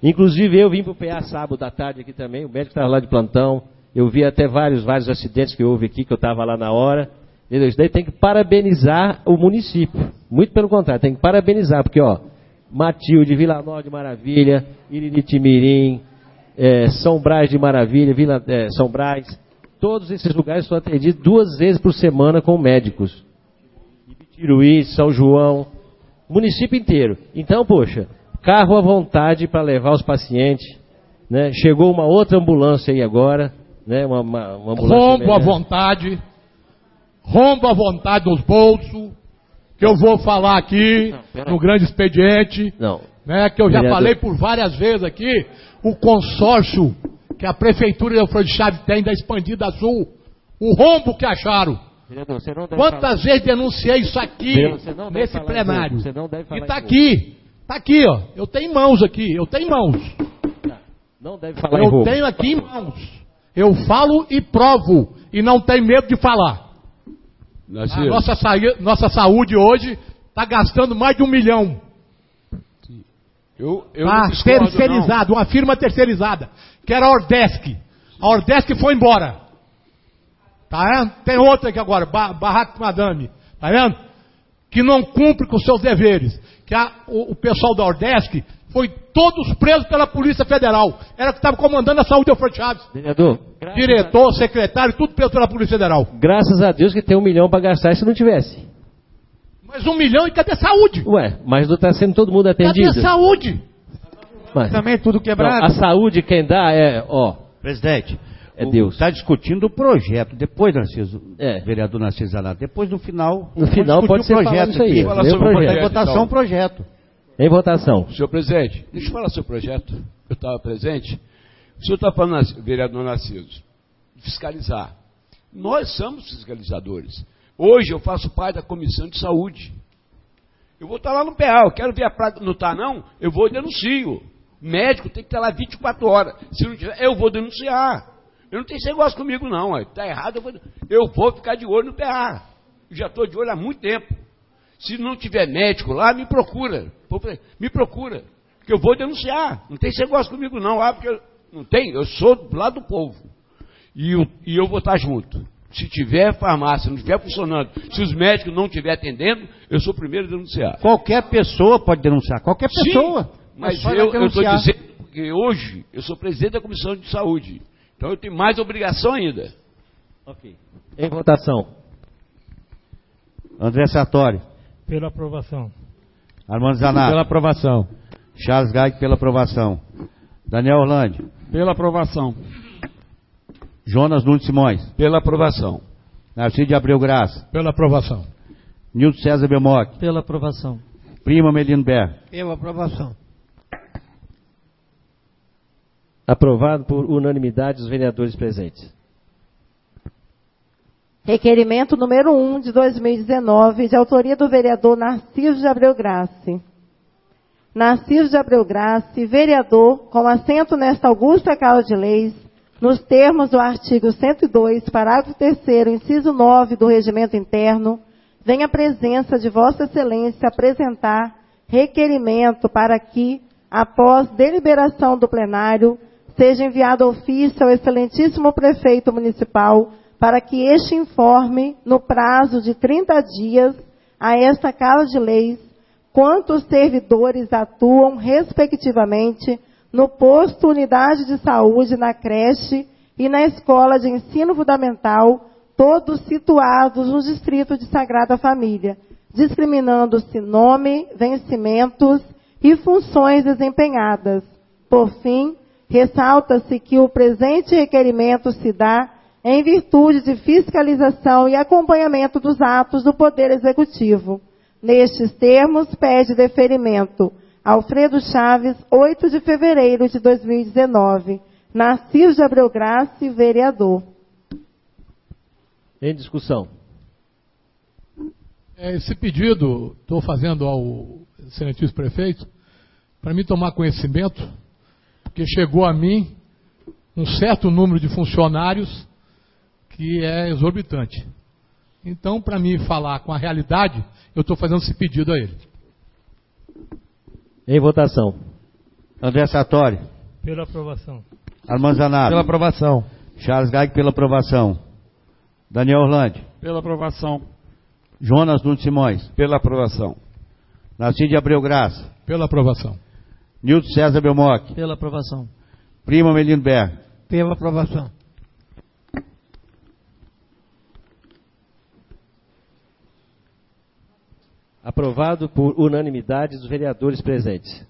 Inclusive eu vim para o PA sábado à tarde aqui também, o médico estava lá de plantão, eu vi até vários acidentes que houve aqui, que eu estava lá na hora. Entendeu? Isso daí tem que parabenizar o município. Muito pelo contrário, tem que parabenizar, porque ó, Matilde, Vila Nova de Maravilha, Irinitimirim, São Brás de Maravilha, São Brás, todos esses lugares são atendidos 2 vezes por semana com médicos. Ibitiruí, São João, município inteiro. Então, poxa, carro à vontade para levar os pacientes, né? Chegou uma outra ambulância aí agora, né? Uma ambulância rombo à vontade, rombo à vontade nos bolsos, que eu vou falar aqui no grande expediente, né? Que eu já falei por várias vezes aqui, o consórcio que a prefeitura de Alfredo Chaves tem da Expandida Azul, o rombo que acharam. Vereador, você não deve Quantas vezes denunciei isso aqui, nesse plenário? Você não deve falar e está aqui. Está aqui, ó. Eu tenho mãos aqui. Eu tenho mãos. Não deve falar eu tenho aqui em mãos. Eu falo e provo. E não tenho medo de falar. A nossa saúde hoje está gastando mais de 1 milhão. Eu terceirizado, uma firma terceirizada, que era a Ordesc. A Ordesc foi embora. Tá vendo? Tem outra aqui agora, Barraco Madame. Tá vendo? Que não cumpre com os seus deveres. Que o pessoal da Ordesc foi todos presos pela Polícia Federal. Era que estava comandando a saúde de Alfredo Chaves. Vereador, diretor, secretário, tudo preso pela Polícia Federal. Graças a Deus que tem 1 milhão para gastar se não tivesse. Mas 1 milhão e cadê saúde? Ué, mas não está sendo todo mundo atendido. Cadê saúde? Mas, também tudo quebrado. Não, a saúde quem dá Presidente, Deus. Está discutindo o projeto, depois, Narciso, vereador Narciso Zanata, depois no final... No final pode ser falado isso aí. Falar sobre o projeto, em votação o projeto. Em votação. Senhor presidente, deixa eu falar sobre o projeto. Eu estava presente. O senhor está falando, vereador Narciso, fiscalizar. Nós somos fiscalizadores. Hoje eu faço parte da Comissão de Saúde. Eu vou estar lá no PA, eu quero ver a placa, não está não, eu vou e denuncio. O médico tem que estar lá 24 horas. Se não tiver, eu vou denunciar. Eu não tenho esse negócio comigo não, está errado, eu vou ficar de olho no PA. Eu já estou de olho há muito tempo. Se não tiver médico lá, me procura. Me procura. Porque eu vou denunciar. Não tem esse negócio comigo não. Porque não tem, eu sou do lado do povo. E eu vou estar junto. Se tiver farmácia, não estiver funcionando, se os médicos não estiverem atendendo, eu sou o primeiro a denunciar. Qualquer pessoa pode denunciar, qualquer pessoa. Sim, mas eu estou dizendo que hoje eu sou presidente da Comissão de Saúde. Então eu tenho mais obrigação ainda. Ok. Em votação. André Sartori. Pela aprovação. Armando Zanata. Pela aprovação. Charles Gaig pela aprovação. Daniel Orlandi. Pela aprovação. Jonas Nunes Simões. Pela aprovação. Narciso de Abreu Graça. Pela aprovação. Nilton César Belmoc. Pela aprovação. Prima Melino Ber. Pela aprovação. Aprovado por unanimidade dos vereadores presentes. Requerimento número 1 de 2019, de autoria do vereador Narciso de Abreu Graça. Narciso de Abreu Graça, vereador, com assento nesta augusta Casa de Leis, nos termos do artigo 102, parágrafo 3º, inciso 9 do Regimento Interno, vem à presença de Vossa Excelência apresentar requerimento para que, após deliberação do plenário, seja enviado ofício ao excelentíssimo prefeito municipal para que este informe, no prazo de 30 dias, a esta Casa de Leis, quantos servidores atuam, respectivamente, no posto Unidade de Saúde, na creche e na Escola de Ensino Fundamental, todos situados no Distrito de Sagrada Família, discriminando-se nome, vencimentos e funções desempenhadas. Por fim, ressalta-se que o presente requerimento se dá em virtude de fiscalização e acompanhamento dos atos do Poder Executivo. Nestes termos, pede deferimento Alfredo Chaves, 8 de fevereiro de 2019. Narciso de Abreu Graça, vereador. Em discussão. Esse pedido estou fazendo ao excelentíssimo prefeito para me tomar conhecimento, porque chegou a mim um certo número de funcionários que é exorbitante. Então, para mim falar com a realidade, eu estou fazendo esse pedido a ele. Em votação. André Sartori. Pela aprovação. Armando Zanata. Pela aprovação. Charles Gag, pela aprovação. Daniel Orlandi. Pela aprovação. Jonas Nunes Simões. Pela aprovação. Narciso de Abreu Graça. Pela aprovação. Nilton César Belmoc. Pela aprovação. Prima Melino Berg. Pela aprovação. Aprovado por unanimidade dos vereadores presentes.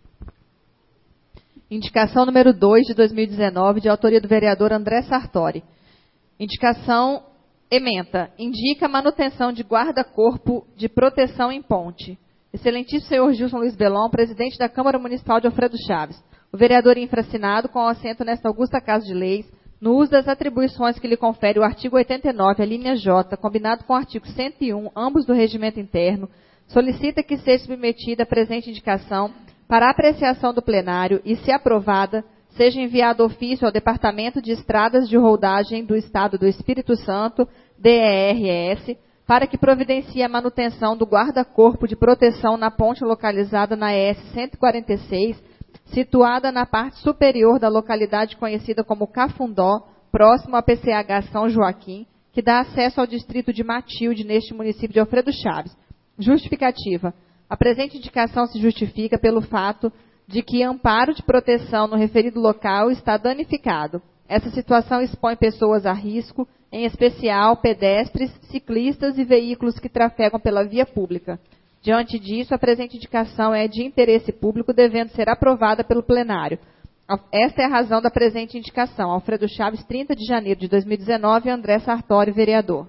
Indicação número 2 de 2019, de autoria do vereador André Sartori. Indicação ementa. Indica manutenção de guarda-corpo de proteção em ponte. Excelentíssimo senhor Gilson Luiz Belon, presidente da Câmara Municipal de Alfredo Chaves. O vereador infraassinado com assento nesta augusta Casa de Leis, no uso das atribuições que lhe confere o artigo 89, a linha J, combinado com o artigo 101, ambos do Regimento Interno, solicita que seja submetida a presente indicação para apreciação do plenário e, se aprovada, seja enviado ofício ao Departamento de Estradas de Rodagem do Estado do Espírito Santo, DERS, para que providencie a manutenção do guarda-corpo de proteção na ponte localizada na ES 146, situada na parte superior da localidade conhecida como Cafundó, próximo à PCH São Joaquim, que dá acesso ao distrito de Matilde, neste município de Alfredo Chaves. Justificativa. A presente indicação se justifica pelo fato de que amparo de proteção no referido local está danificado. Essa situação expõe pessoas a risco, em especial pedestres, ciclistas e veículos que trafegam pela via pública. Diante disso, a presente indicação é de interesse público, devendo ser aprovada pelo plenário. Esta é a razão da presente indicação. Alfredo Chaves, 30 de janeiro de 2019, André Sartori, vereador.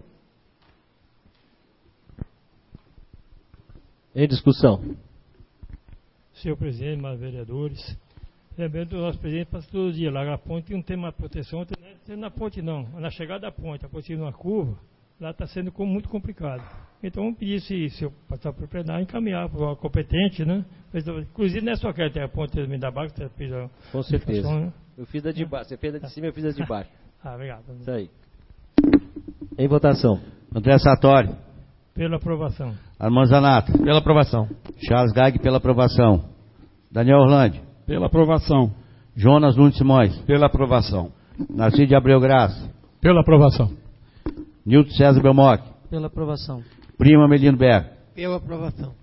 Em discussão. Senhor presidente, mais vereadores, lembrando que o nosso presidente passa todo dia lá na ponte e não tem mais proteção, não tem na ponte não, na chegada da ponte, a ponte numa curva, lá está sendo muito complicado. Então vamos pedir se eu passar para o plenário, encaminhar para o competente, né? Inclusive não é só que tem a ponte também da baixo, você fez a... Com certeza. Né? Eu fiz a de baixo, você fez a de cima, eu fiz a de baixo. Obrigado. Isso aí. Em votação. André Sartori. Pela aprovação. Armando Zanata. Pela aprovação. Charles Gag, pela aprovação. Daniel Orlandi. Pela aprovação. Jonas Nunes Simões. Pela aprovação. Narciso de Abreu Graça. Pela aprovação. Nilton César Belmoc. Pela aprovação. Prima Melino Berg. Pela aprovação.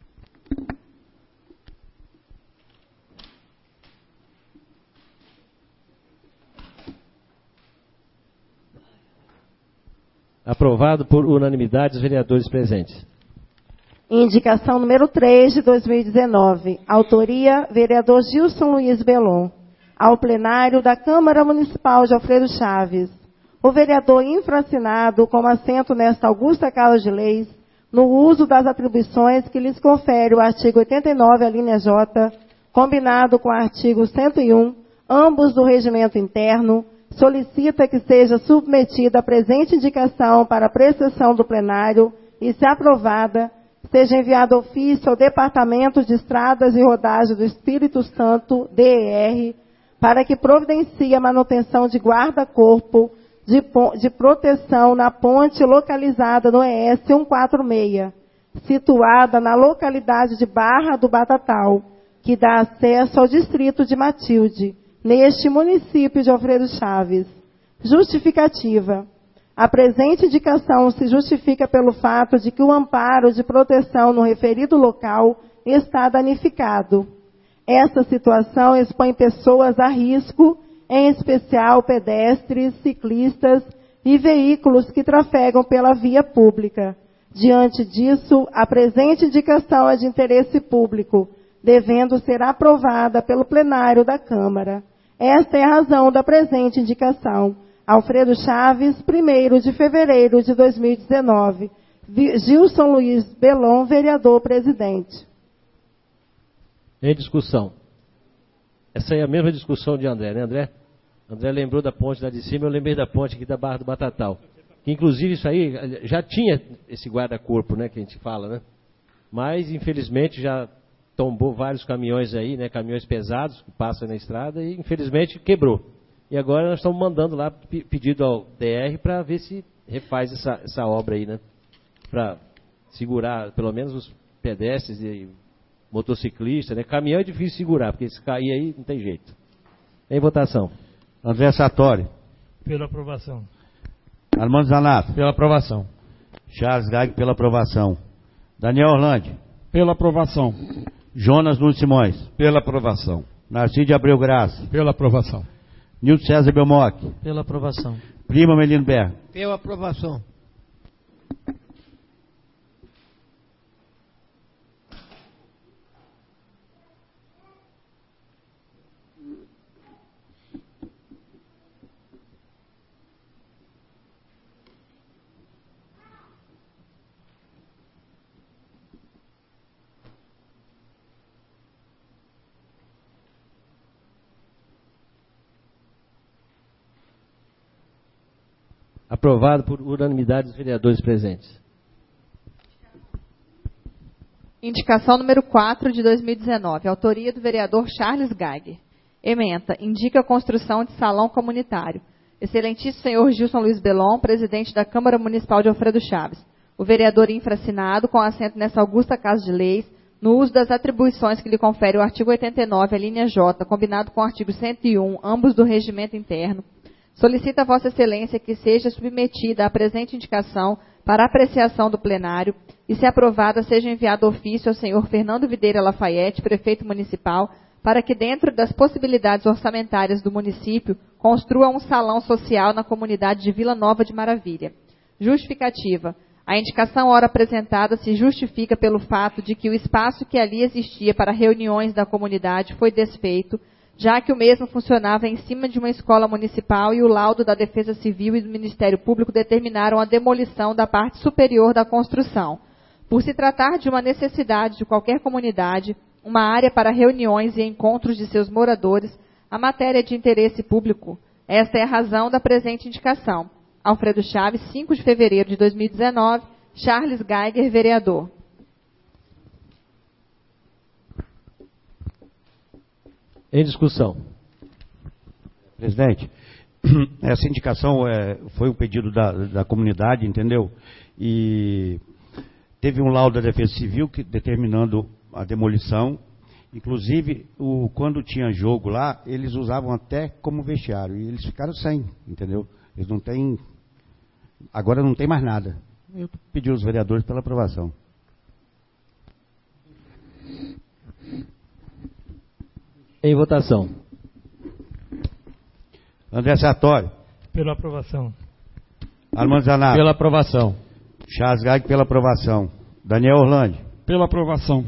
Aprovado por unanimidade dos vereadores presentes. Indicação número 3 de 2019. Autoria, vereador Gilson Luiz Belon. Ao plenário da Câmara Municipal de Alfredo Chaves. O vereador infraassinado, com assento nesta augusta Casa de Leis, no uso das atribuições que lhes confere o artigo 89, a linha J, combinado com o artigo 101, ambos do Regimento Interno, solicita que seja submetida a presente indicação para apreciação do plenário e, se aprovada, seja enviado ofício ao Departamento de Estradas e Rodagem do Espírito Santo, DER, para que providencie a manutenção de guarda-corpo de proteção na ponte localizada no ES 146, situada na localidade de Barra do Batatal, que dá acesso ao distrito de Matilde, neste município de Alfredo Chaves. Justificativa. A presente indicação se justifica pelo fato de que o amparo de proteção no referido local está danificado. Essa situação expõe pessoas a risco, em especial pedestres, ciclistas e veículos que trafegam pela via pública. Diante disso, a presente indicação é de interesse público, devendo ser aprovada pelo plenário da Câmara. Esta é a razão da presente indicação. Alfredo Chaves, 1º de fevereiro de 2019. Gilson Luiz Belon, vereador presidente. Em discussão. Essa é a mesma discussão de André, né, André? André lembrou da ponte lá de cima, eu lembrei da ponte aqui da Barra do Batatal. Que, inclusive, isso aí já tinha esse guarda-corpo, né, que a gente fala, né? Mas, infelizmente, já tombou vários caminhões aí, né, caminhões pesados que passam na estrada e, infelizmente, quebrou. E agora nós estamos mandando lá pedido ao DR para ver se refaz essa obra aí, né? Para segurar, pelo menos, os pedestres e motociclista, né? Caminhão é difícil segurar, porque se cair aí não tem jeito. Em votação. André Sartori. Pela aprovação. Armando Zanato. Pela aprovação. Charles Gag, pela aprovação. Daniel Orlandi. Pela aprovação. Jonas Nunes Simões. Pela aprovação. Narcide Abreu Graça. Pela aprovação. Nilton César Belmoc. Pela aprovação. Prima Melino Berg. Pela aprovação. Aprovado por unanimidade dos vereadores presentes. Indicação número 4 de 2019. Autoria do vereador Charles Geiger. Ementa. Indica a construção de salão comunitário. Excelentíssimo senhor Gilson Luiz Belon, presidente da Câmara Municipal de Alfredo Chaves. O vereador infraassinado, com assento nessa augusta Casa de Leis, no uso das atribuições que lhe confere o artigo 89, a linha J, combinado com o artigo 101, ambos do regimento interno, solicita a Vossa Excelência que seja submetida à presente indicação para apreciação do plenário e, se aprovada, seja enviado ofício ao senhor Fernando Videira Lafayette, prefeito municipal, para que, dentro das possibilidades orçamentárias do município, construa um salão social na comunidade de Vila Nova de Maravilha. Justificativa. A indicação ora apresentada se justifica pelo fato de que o espaço que ali existia para reuniões da comunidade foi desfeito, já que o mesmo funcionava em cima de uma escola municipal e o laudo da Defesa Civil e do Ministério Público determinaram a demolição da parte superior da construção. Por se tratar de uma necessidade de qualquer comunidade, uma área para reuniões e encontros de seus moradores, a matéria é de interesse público. Esta é a razão da presente indicação. Alfredo Chaves, 5 de fevereiro de 2019, Charles Geiger, vereador. Em discussão. Presidente, essa indicação foi um pedido da comunidade, entendeu? E teve um laudo da Defesa Civil determinando a demolição. Inclusive, quando tinha jogo lá, eles usavam até como vestiário. E eles ficaram sem, entendeu? Eles não têm... Agora não tem mais nada. Eu pedi aos vereadores pela aprovação. Em votação. André Sartori. Pela aprovação. Armando Zanato. Pela aprovação. Charles Gag, pela aprovação. Daniel Orlandi. Pela aprovação.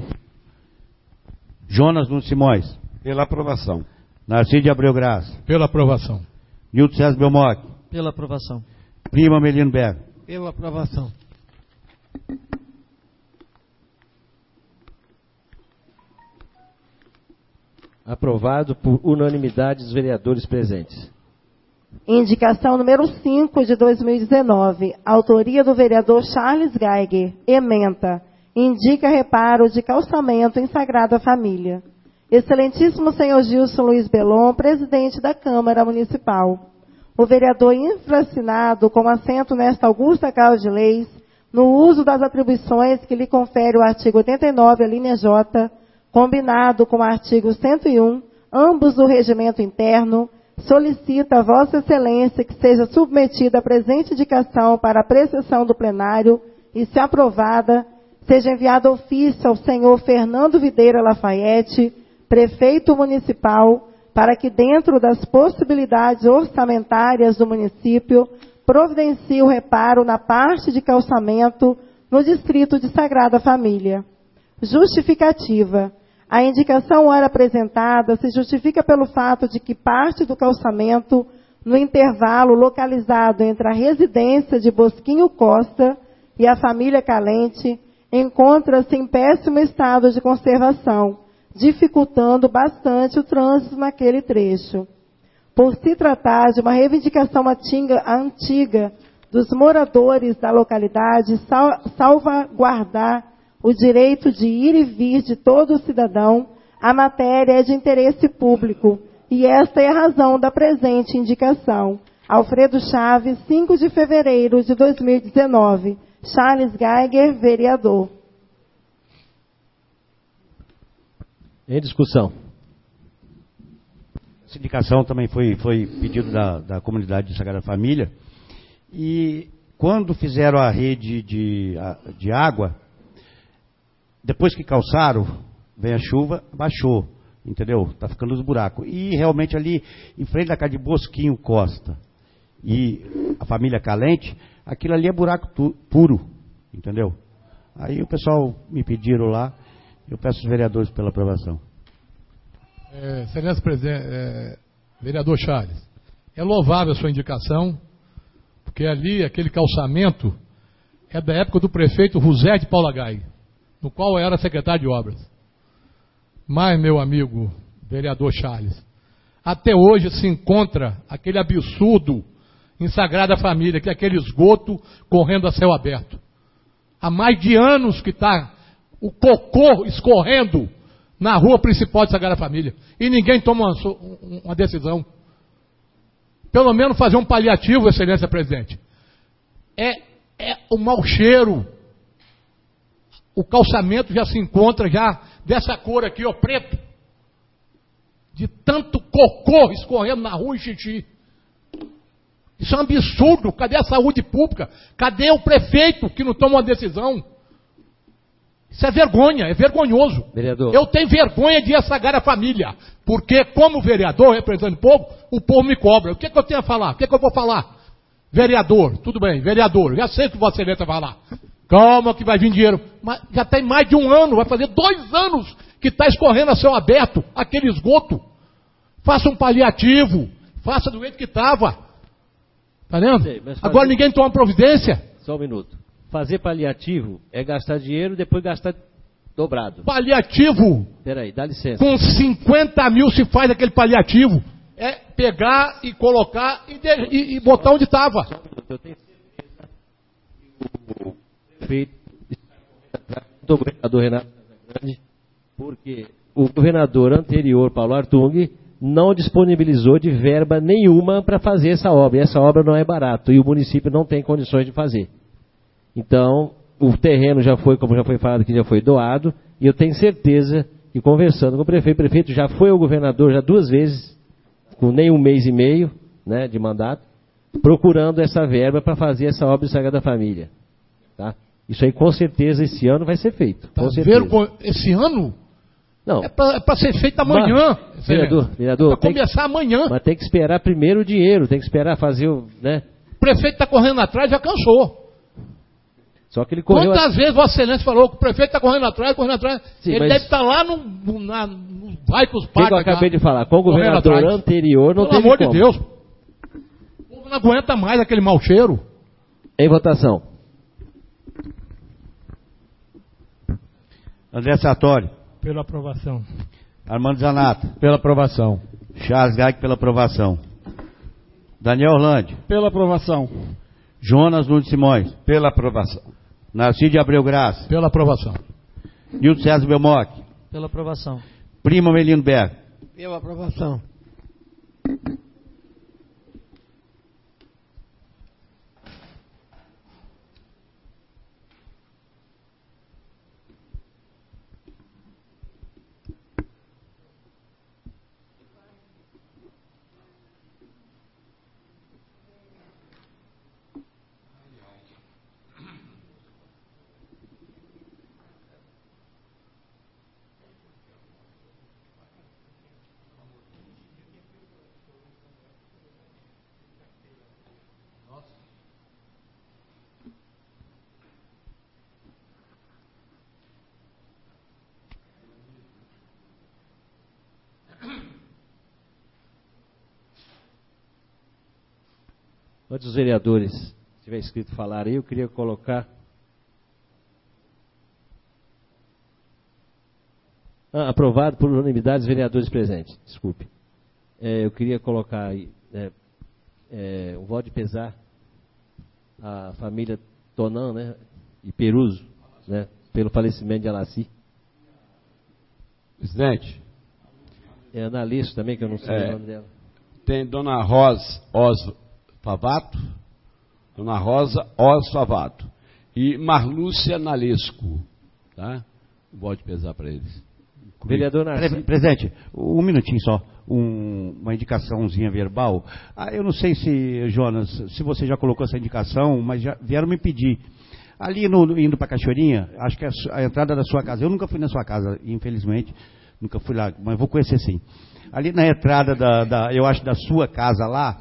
Jonas Nunes Simões. Pela aprovação. Narcide Abreu Graça. Pela aprovação. Nilton César Belmoc. Pela aprovação. Prima Melino Berg. Pela aprovação. Aprovado por unanimidade dos vereadores presentes. Indicação número 5 de 2019. Autoria do vereador Charles Geiger. Ementa. Indica reparo de calçamento em Sagrada Família. Excelentíssimo senhor Gilson Luiz Belon, presidente da Câmara Municipal. O vereador infraassinado, com assento nesta augusta Casa de Leis, no uso das atribuições que lhe confere o artigo 89, a linha J, combinado com o artigo 101, ambos do regimento interno, solicita a Vossa Excelência que seja submetida a presente indicação para apreciação do plenário e, se aprovada, seja enviado ofício ao senhor Fernando Videira Lafayette, prefeito municipal, para que, dentro das possibilidades orçamentárias do município, providencie o reparo na parte de calçamento no distrito de Sagrada Família. Justificativa. A indicação ora apresentada se justifica pelo fato de que parte do calçamento, no intervalo localizado entre a residência de Bosquinho Costa e a família Calente, encontra-se em péssimo estado de conservação, dificultando bastante o trânsito naquele trecho. Por se tratar de uma reivindicação antiga dos moradores da localidade, salvaguardar o direito de ir e vir de todo cidadão, a matéria é de interesse público, e esta é a razão da presente indicação. Alfredo Chaves, 5 de fevereiro de 2019. Charles Geiger, vereador. Em discussão. Essa indicação também foi pedido da comunidade de Sagrada Família. E quando fizeram a rede de água, depois que calçaram, vem a chuva, baixou, entendeu? Está ficando os buracos. E realmente ali, em frente da casa de Bosquinho Costa e a família Calente, aquilo ali é buraco puro, entendeu? Aí o pessoal me pediram lá, eu peço aos vereadores pela aprovação. Excelência presidente, vereador Charles, é louvável a sua indicação, porque ali, aquele calçamento, é da época do prefeito José de Paula Gai, no qual eu era secretário de obras. Mas, meu amigo, vereador Charles, até hoje se encontra aquele absurdo em Sagrada Família, que é aquele esgoto correndo a céu aberto. Há mais de anos que está o cocô escorrendo na rua principal de Sagrada Família. E ninguém toma uma decisão. Pelo menos fazer um paliativo, excelência presidente. É o mau cheiro. O calçamento já se encontra já dessa cor aqui, ó, preto. De tanto cocô escorrendo na rua e xixi. Isso é um absurdo. Cadê a saúde pública? Cadê o prefeito que não toma uma decisão? Isso é vergonha, é vergonhoso. Vereador. Eu tenho vergonha de Sagrada Família, porque como vereador, representando o povo me cobra. O que eu tenho a falar? O que eu vou falar? Vereador, tudo bem, vereador, já sei o que Vossa Excelência vai falar. Calma que vai vir dinheiro. Mas já tem mais de um ano, vai fazer 2 anos que está escorrendo a céu aberto aquele esgoto. Faça um paliativo, faça do jeito que estava. Está vendo? Sei, agora ninguém toma providência. Só um minuto. Fazer paliativo é gastar dinheiro e depois gastar dobrado. Paliativo. Peraí, dá licença. Com 50 mil se faz aquele paliativo. É pegar e colocar e botar onde estava. Eu tenho certeza que o prefeito do governador Renato Casagrande, porque o governador anterior, Paulo Artung, não disponibilizou de verba nenhuma para fazer essa obra. E essa obra não é barata e o município não tem condições de fazer. Então, o terreno já foi, como já foi falado aqui, já foi doado, e eu tenho certeza que conversando com o prefeito já foi ao governador já 2 vezes, com nem 1 mês e meio, né, de mandato, procurando essa verba para fazer essa obra de Sagrada Família. Tá? Isso aí com certeza esse ano vai ser feito. Tá com certeza. Esse ano? Não. É para ser feito amanhã. Vereador, para começar amanhã. Mas tem que esperar primeiro o dinheiro, tem que esperar fazer o... Né? O prefeito está correndo atrás, já cansou. Só que ele correu... Quantas vezes Vossa Excelência falou que o prefeito está correndo atrás? Sim, ele mas... deve estar lá no vai para os parques. Que eu acabei de falar, com o governador anterior não teve como. Pelo amor de Deus. O povo não aguenta mais aquele mau cheiro. Em votação. André Sartori. Pela aprovação. Armando Zanata. Pela aprovação. Charles Gag pela aprovação. Daniel Orlandi. Pela aprovação. Jonas Nunes Simões. Pela aprovação. Narciso Abreu Graça. Pela aprovação. Nilton César Belmoc. Pela aprovação. Prima Melino Berg. Pela aprovação. Antes dos vereadores, se tiver escrito falar aí, eu queria colocar... aprovado por unanimidade dos vereadores presentes. Desculpe. Eu queria colocar aí um voto de pesar à família Tonan, né, e Peruso, né, pelo falecimento de Alaci. Presidente. É analista também, que eu não sei o nome dela. Tem Dona Rosa Favato, Dona Rosa Os Favato e Marlúcia Nalesco, tá? Pode pesar para eles. Vereador Narciso. Presidente, um minutinho só, uma indicaçãozinha verbal. Eu não sei se, Jonas, se você já colocou essa indicação, mas já vieram me pedir. Ali indo para Cachoeirinha, acho que a entrada da sua casa, eu nunca fui na sua casa, infelizmente, nunca fui lá, mas vou conhecer sim. Ali na entrada eu acho, da sua casa lá,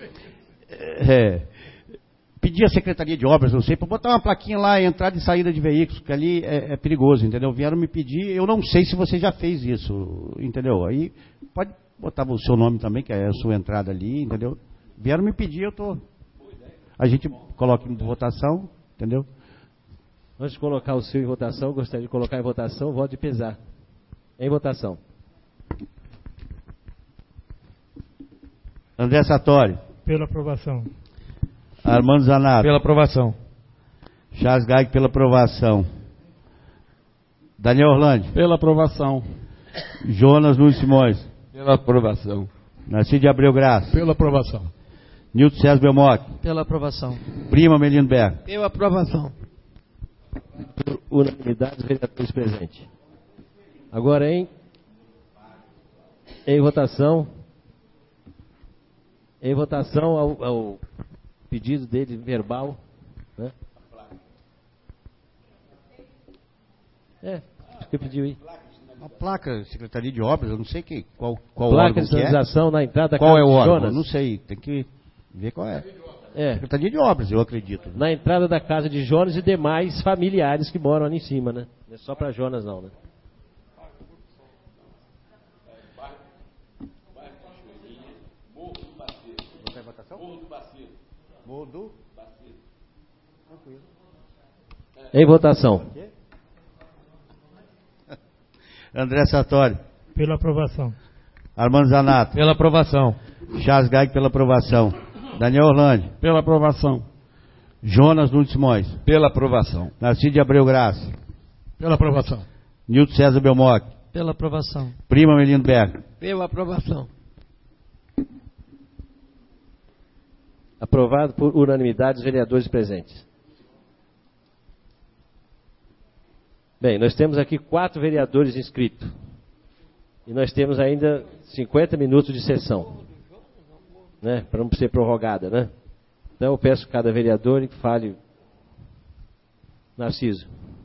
pedi à Secretaria de Obras, não sei, para botar uma plaquinha lá, entrada e saída de veículos, que ali é perigoso, entendeu? Vieram me pedir, eu não sei se você já fez isso, entendeu? Aí pode botar o seu nome também, que é a sua entrada ali, entendeu? Vieram me pedir, a gente coloca em votação, entendeu? Antes de colocar o seu em votação, gostaria de colocar em votação o voto de pesar. Em votação. André Sartori. Pela aprovação. Armando Zanato. Pela aprovação. Charles Gaig pela aprovação. Daniel Orlandi. Pela aprovação. Jonas Nunes Simões. Pela aprovação. Narciso de Abreu Graça. Pela aprovação. Nilton César Belmoc. Pela aprovação. Prima Melino Berg. Pela aprovação. Por unanimidade dos vereadores presentes. Agora em votação. Em votação ao pedido dele verbal. Né? Acho que pediu aí. Uma placa, Secretaria de Obras, eu não sei qual placa órgão de sinalização na entrada da Qual casa é o de órgão? Jonas. Não sei, tem que ver qual é. Secretaria de Obras, eu acredito. Na entrada da casa de Jonas e demais familiares que moram ali em cima, né? Não é só para Jonas não, né? Em votação. André Sartori. Pela aprovação. Armando Zanato. Pela aprovação. Charles Gaig pela aprovação. Daniel Orlandi. Pela aprovação. Jonas Nunes Simões. Pela aprovação. Narciso de Abreu Graça. Pela aprovação. Nilton César Belmoc. Pela aprovação. Prima Melino Berg. Pela aprovação. Aprovado por unanimidade dos vereadores presentes. Bem, nós temos aqui 4 vereadores inscritos. E nós temos ainda 50 minutos de sessão. Né? Para não ser prorrogada, né? Então eu peço a cada vereador que fale. Narciso.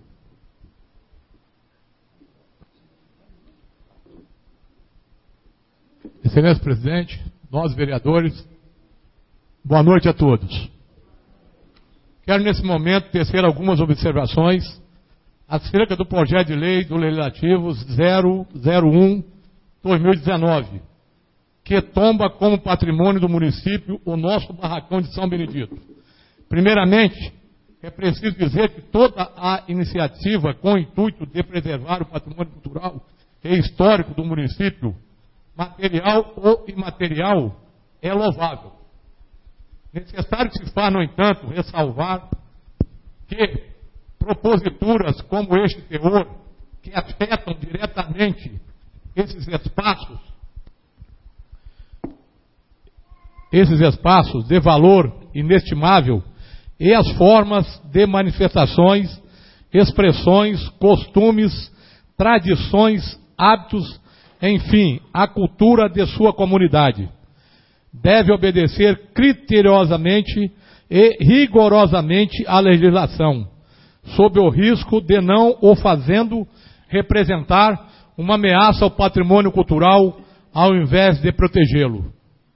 Excelência presidente, nós vereadores, boa noite a todos. Quero nesse momento tecer algumas observações acerca do projeto de lei do Legislativo 001/2019, que tomba como patrimônio do município o nosso barracão de São Benedito. Primeiramente, é preciso dizer que toda a iniciativa com o intuito de preservar o patrimônio cultural e histórico do município, material ou imaterial, é louvável. Necessário se faz, no entanto, ressalvar que proposituras como este teor, que afetam diretamente esses espaços de valor inestimável, e as formas de manifestações, expressões, costumes, tradições, hábitos, enfim, a cultura de sua comunidade. Deve obedecer criteriosamente e rigorosamente à legislação, sob o risco de não o fazendo representar uma ameaça ao patrimônio cultural, ao invés de protegê-lo.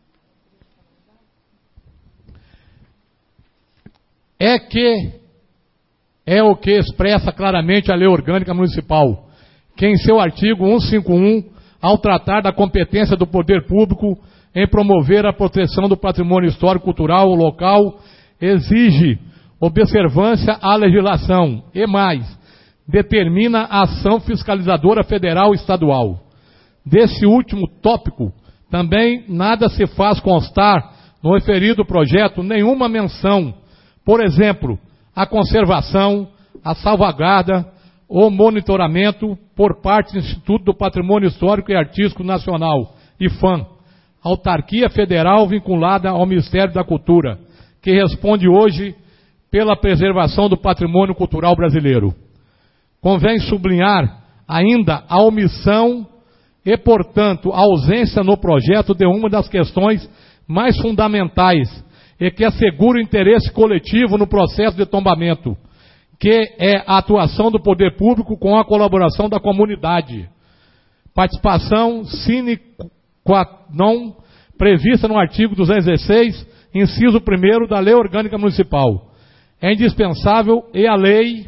É o que expressa claramente a Lei Orgânica Municipal, que em seu artigo 151, ao tratar da competência do poder público em promover a proteção do patrimônio histórico-cultural local, exige observância à legislação e mais, determina a ação fiscalizadora federal e estadual. Desse último tópico, também nada se faz constar no referido projeto nenhuma menção, por exemplo, a conservação, a salvaguarda, o monitoramento por parte do Instituto do Patrimônio Histórico e Artístico Nacional, IFAM, autarquia federal vinculada ao Ministério da Cultura, que responde hoje pela preservação do patrimônio cultural brasileiro. Convém sublinhar ainda a omissão e, portanto, a ausência no projeto de uma das questões mais fundamentais e que assegura o interesse coletivo no processo de tombamento, que é a atuação do poder público com a colaboração da comunidade. Participação sine qua non prevista no artigo 216, inciso 1º da Lei Orgânica Municipal. É indispensável e a lei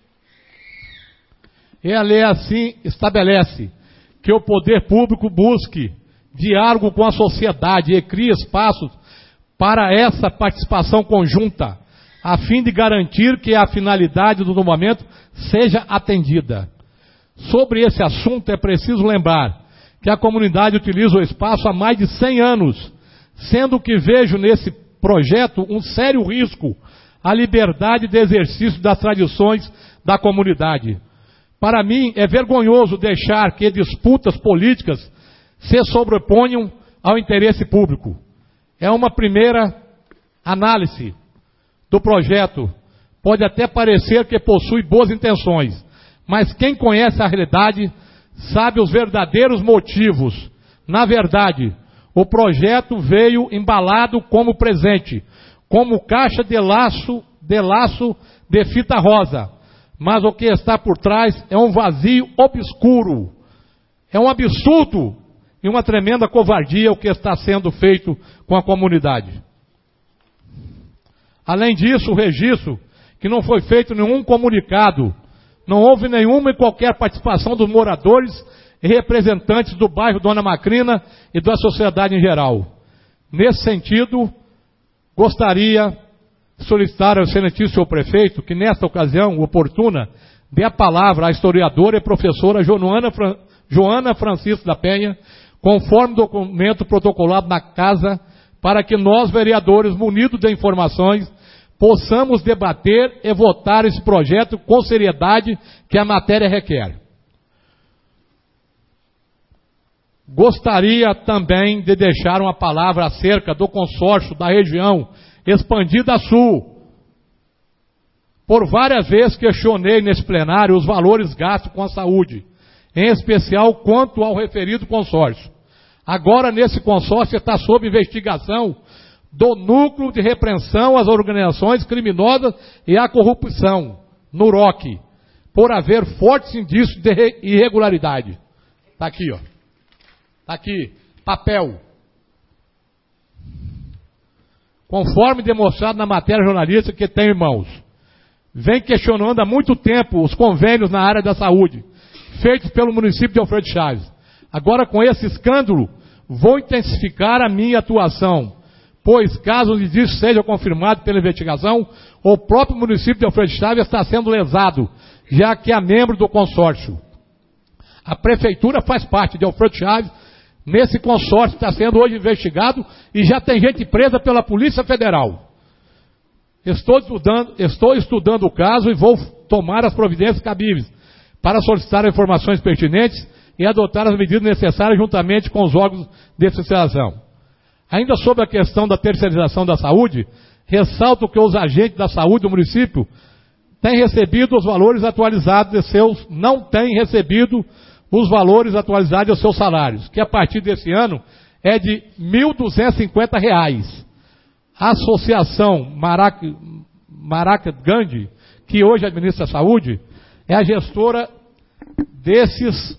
assim estabelece que o poder público busque diálogo com a sociedade e crie espaços para essa participação conjunta, a fim de garantir que a finalidade do tombamento seja atendida. Sobre esse assunto é preciso lembrar que a comunidade utiliza o espaço há mais de 100 anos, sendo que vejo nesse projeto um sério risco à liberdade de exercício das tradições da comunidade. Para mim, é vergonhoso deixar que disputas políticas se sobreponham ao interesse público. É uma primeira análise do projeto. Pode até parecer que possui boas intenções, mas quem conhece a realidade sabe os verdadeiros motivos. Na verdade, o projeto veio embalado como presente, como caixa de laço de fita rosa. Mas o que está por trás é um vazio obscuro. É um absurdo e uma tremenda covardia o que está sendo feito com a comunidade. Além disso, o registro que não foi feito nenhum comunicado, não houve nenhuma e qualquer participação dos moradores e representantes do bairro Dona Macrina e da sociedade em geral. Nesse sentido, gostaria de solicitar ao excelentíssimo prefeito que, nesta ocasião oportuna, dê a palavra à historiadora e professora Joana Francisco da Penha, conforme documento protocolado na casa, para que nós, vereadores, munidos de informações, possamos debater e votar esse projeto com seriedade que a matéria requer. Gostaria também de deixar uma palavra acerca do consórcio da região Expandida Sul. Por várias vezes questionei nesse plenário os valores gastos com a saúde, em especial quanto ao referido consórcio. Agora, nesse consórcio, está sob investigação do Núcleo de Repreensão às Organizações Criminosas e à Corrupção, NUROC, por haver fortes indícios de irregularidade. Está aqui, ó. Está aqui, papel. Conforme demonstrado na matéria jornalística que tenho em mãos, vem questionando há muito tempo os convênios na área da saúde, feitos pelo município de Alfredo Chaves. Agora, com esse escândalo, vou intensificar a minha atuação, pois, caso isso seja confirmado pela investigação, o próprio município de Alfredo Chaves está sendo lesado, já que é membro do consórcio. A prefeitura faz parte de Alfredo Chaves. Nesse consórcio está sendo hoje investigado e já tem gente presa pela Polícia Federal. Estou estudando o caso e vou tomar as providências cabíveis para solicitar informações pertinentes e adotar as medidas necessárias juntamente com os órgãos de fiscalização. Ainda sobre a questão da terceirização da saúde, ressalto que os agentes da saúde do município têm recebido os valores atualizados de seus, não têm recebido os valores atualizados dos seus salários, que a partir desse ano é de R$ 1.250. A Associação Maraca Gandhi, que hoje administra a saúde, é a gestora desses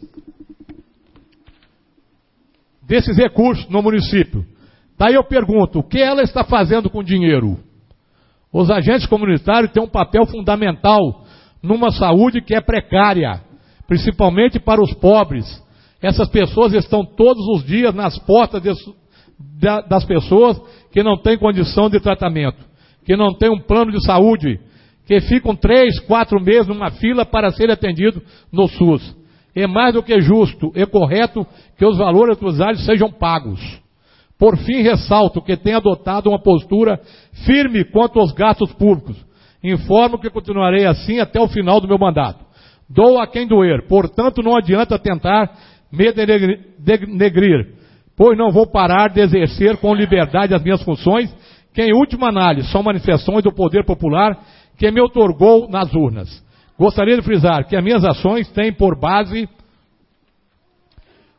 recursos no município. Daí eu pergunto, o que ela está fazendo com o dinheiro? Os agentes comunitários têm um papel fundamental numa saúde que é precária, principalmente para os pobres. Essas pessoas estão todos os dias nas portas das pessoas que não têm condição de tratamento, que não têm um plano de saúde, que ficam 3, 4 meses numa fila para serem atendidos no SUS. É mais do que justo e correto que os valores atualizados sejam pagos. Por fim, ressalto que tenho adotado uma postura firme quanto aos gastos públicos. Informo que continuarei assim até o final do meu mandato. Dou a quem doer, portanto não adianta tentar me denegrir, pois não vou parar de exercer com liberdade as minhas funções, que em última análise são manifestações do poder popular que me outorgou nas urnas. Gostaria de frisar que as minhas ações têm por base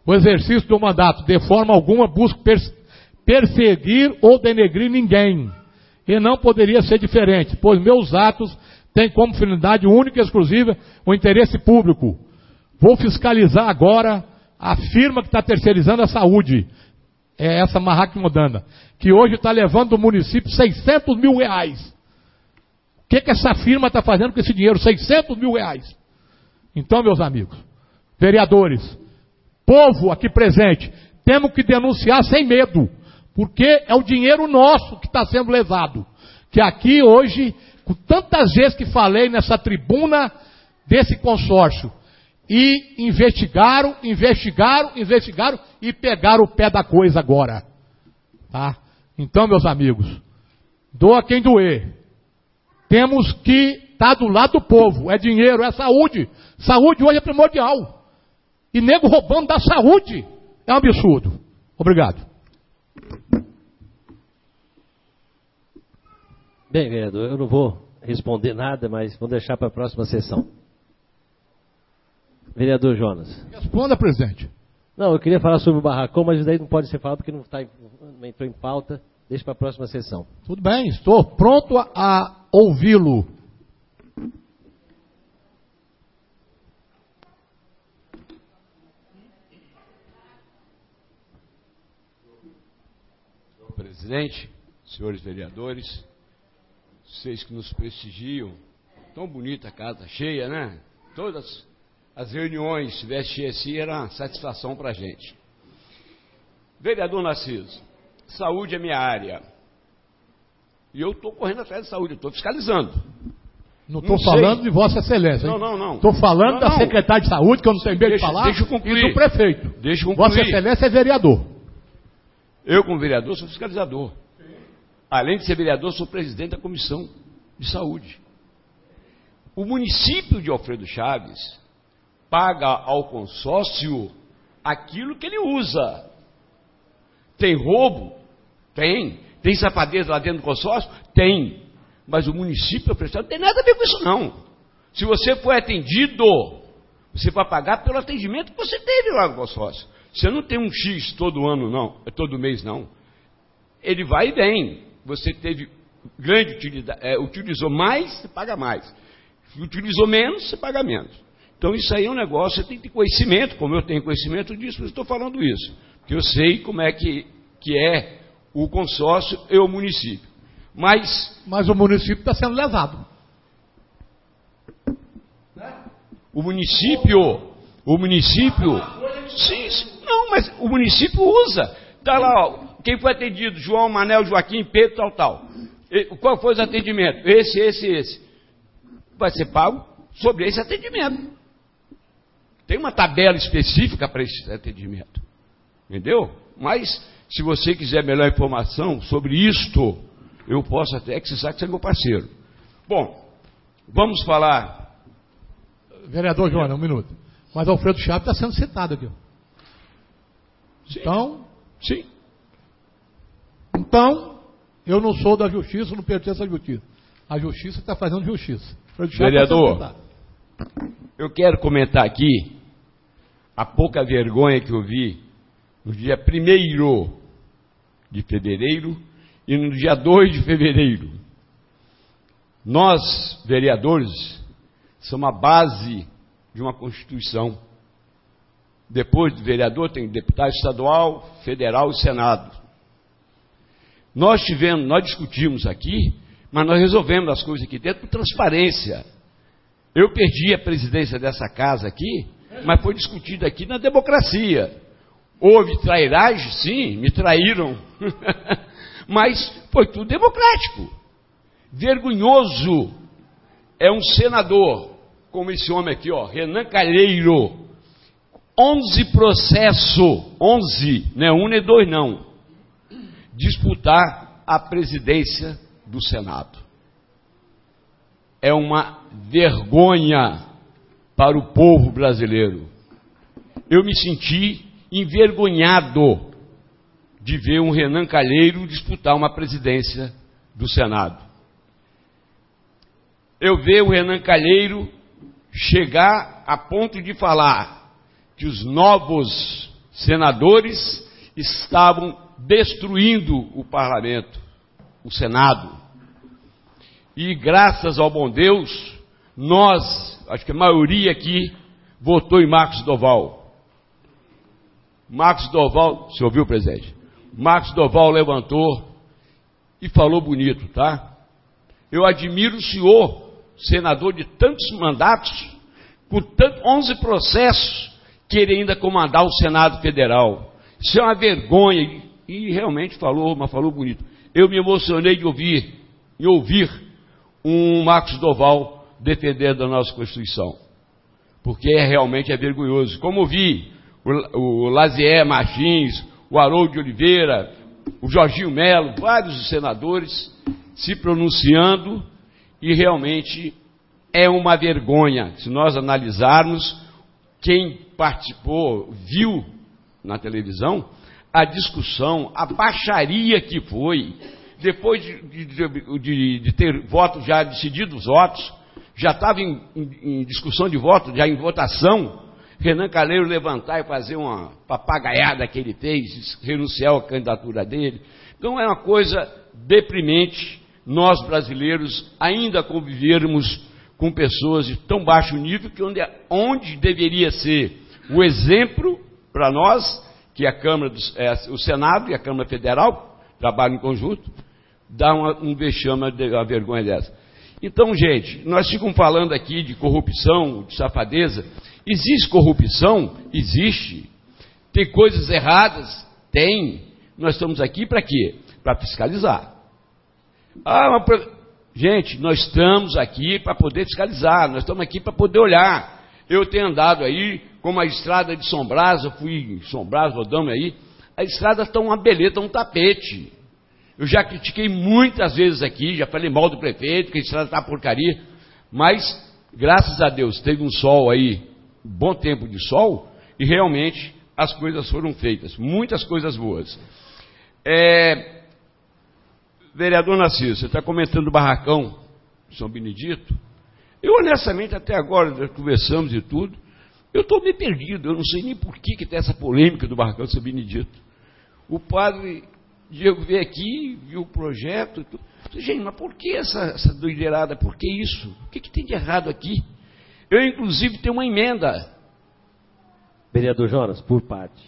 o exercício do mandato de forma alguma busco perseguir ou denegrir ninguém. E não poderia ser diferente, pois meus atos têm como finalidade única e exclusiva o interesse público. Vou fiscalizar agora a firma que está terceirizando a saúde, é essa Marraque Modana, que hoje está levando do município 600 mil reais. O que essa firma está fazendo com esse dinheiro? 600 mil reais. Então, meus amigos, vereadores, povo aqui presente, temos que denunciar sem medo, porque é o dinheiro nosso que está sendo lesado. Que aqui hoje, com tantas vezes que falei nessa tribuna desse consórcio, e investigaram e pegaram o pé da coisa agora. Tá? Então, meus amigos, doa quem doer. Temos que estar do lado do povo. É dinheiro, é saúde. Saúde hoje é primordial. E nego roubando da saúde é um absurdo. Obrigado. Bem, vereador, eu não vou responder nada, mas vou deixar para a próxima sessão. Vereador Jonas. Responda, presidente. Não, eu queria falar sobre o barracão, mas isso daí não pode ser falado porque não entrou em pauta. Deixa para a próxima sessão. Tudo bem, estou pronto a ouvi-lo. Presidente, senhores vereadores, vocês que nos prestigiam, tão bonita a casa, cheia, né? Todas as reuniões, se tivesse cheia assim, era uma satisfação para a gente. Vereador Narciso, saúde é minha área. E eu estou correndo atrás de saúde, eu estou fiscalizando. Não estou falando de Vossa Excelência, hein? Não. Estou falando da secretária de saúde, que eu não tenho medo de falar, deixa eu concluir. E do prefeito. Deixa eu concluir. Vossa Excelência é vereador. Eu, como vereador, sou fiscalizador. Além de ser vereador, sou presidente da Comissão de Saúde. O município de Alfredo Chaves paga ao consórcio aquilo que ele usa. Tem roubo? Tem. Tem safadeza lá dentro do consórcio? Tem. Mas o município não tem nada a ver com isso, não. Se você foi atendido, você vai pagar pelo atendimento que você teve lá no consórcio. Você não tem um X todo ano, não. Todo mês, não. Ele vai e vem. Você teve grande utilidade, utilizou mais, você paga mais. Utilizou menos, você paga menos. Então isso aí é um negócio, você tem que ter conhecimento, como eu tenho conhecimento disso, mas eu estou falando isso. Porque eu sei como é que é o consórcio e o município. Mas o município está sendo lesado. O município, sim, não, mas o município usa. Está lá, ó, quem foi atendido, João, Manel, Joaquim, Pedro, tal. Qual foi o atendimento? Esse. Vai ser pago sobre esse atendimento. Tem uma tabela específica para esse atendimento. Entendeu? Mas, se você quiser melhor informação sobre isto, eu posso até, que você sabe que você é meu parceiro. Bom, vamos falar. Vereador Joana, um minuto. Mas Alfredo Chaves está sendo citado aqui. Sim. Sim. Então, eu não sou da justiça, não pertenço à justiça. A justiça está fazendo justiça. Vereador, eu quero comentar aqui a pouca vergonha que eu vi no dia 1º de fevereiro e no dia 2 de fevereiro. Nós, vereadores, somos a base de uma Constituição. Depois do vereador tem deputado estadual, federal e Senado. Nós discutimos aqui, mas nós resolvemos as coisas aqui dentro por transparência. Eu perdi a presidência dessa casa aqui, mas foi discutido aqui na democracia. Houve trairagem? Sim, me traíram. Mas foi tudo democrático. Vergonhoso é um senador, como esse homem aqui, ó, Renan Calheiro, 11 processos, 11, não é 1 nem 2 não, disputar a presidência do Senado. É uma vergonha para o povo brasileiro. Eu me senti envergonhado de ver um Renan Calheiro disputar uma presidência do Senado. Eu ver o Renan Calheiro chegar a ponto de falar que os novos senadores estavam destruindo o parlamento, o Senado. E graças ao bom Deus, nós, acho que a maioria aqui, votou em Marcos Doval. Marcos Doval, você ouviu, presidente? Marcos Doval levantou e falou bonito, tá? Eu admiro o senhor, senador de tantos mandatos, com 11 processos, querer ainda comandar o Senado Federal. Isso é uma vergonha. E realmente falou, mas falou bonito. Eu me emocionei de ouvir um Marcos Doval defendendo a nossa Constituição. Porque realmente é vergonhoso. Como vi o Lazier Martins, o Haroldo de Oliveira, o Jorginho Melo, vários senadores se pronunciando, e realmente é uma vergonha. Se nós analisarmos, quem participou, viu na televisão, a discussão, a baixaria que foi, depois de ter votos já decididos, os votos, já estava em discussão de voto, já em votação, Renan Calheiros levantar e fazer uma papagaiada que ele fez, renunciar à candidatura dele. Então é uma coisa deprimente, nós brasileiros ainda convivermos com pessoas de tão baixo nível, que onde deveria ser o exemplo para nós, que a Câmara, o Senado e a Câmara Federal trabalham em conjunto, dá um vexame, uma vergonha dessa. Então, gente, nós ficamos falando aqui de corrupção, de safadeza. Existe corrupção? Existe. Tem coisas erradas? Tem. Nós estamos aqui para quê? Para fiscalizar. Gente, nós estamos aqui para poder fiscalizar, nós estamos aqui para poder olhar. Eu tenho andado aí, como a estrada de São Brás, eu fui em São Brás, rodamos aí, a estrada está uma beleza, está um tapete. Eu já critiquei muitas vezes aqui, já falei mal do prefeito, que a estrada está porcaria, mas, graças a Deus, teve um sol aí, um bom tempo de sol, e realmente as coisas foram feitas, muitas coisas boas. Vereador Narciso, você está comentando o barracão de São Benedito. Eu, honestamente, até agora, nós conversamos e tudo, eu estou meio perdido, eu não sei nem por que tem essa polêmica do barracão de São Benedito. O padre Diego veio aqui, viu o projeto, tudo. Gente, mas por que essa doideirada? Por que isso? O que tem de errado aqui? Eu, inclusive, tenho uma emenda. Vereador Jonas, por parte,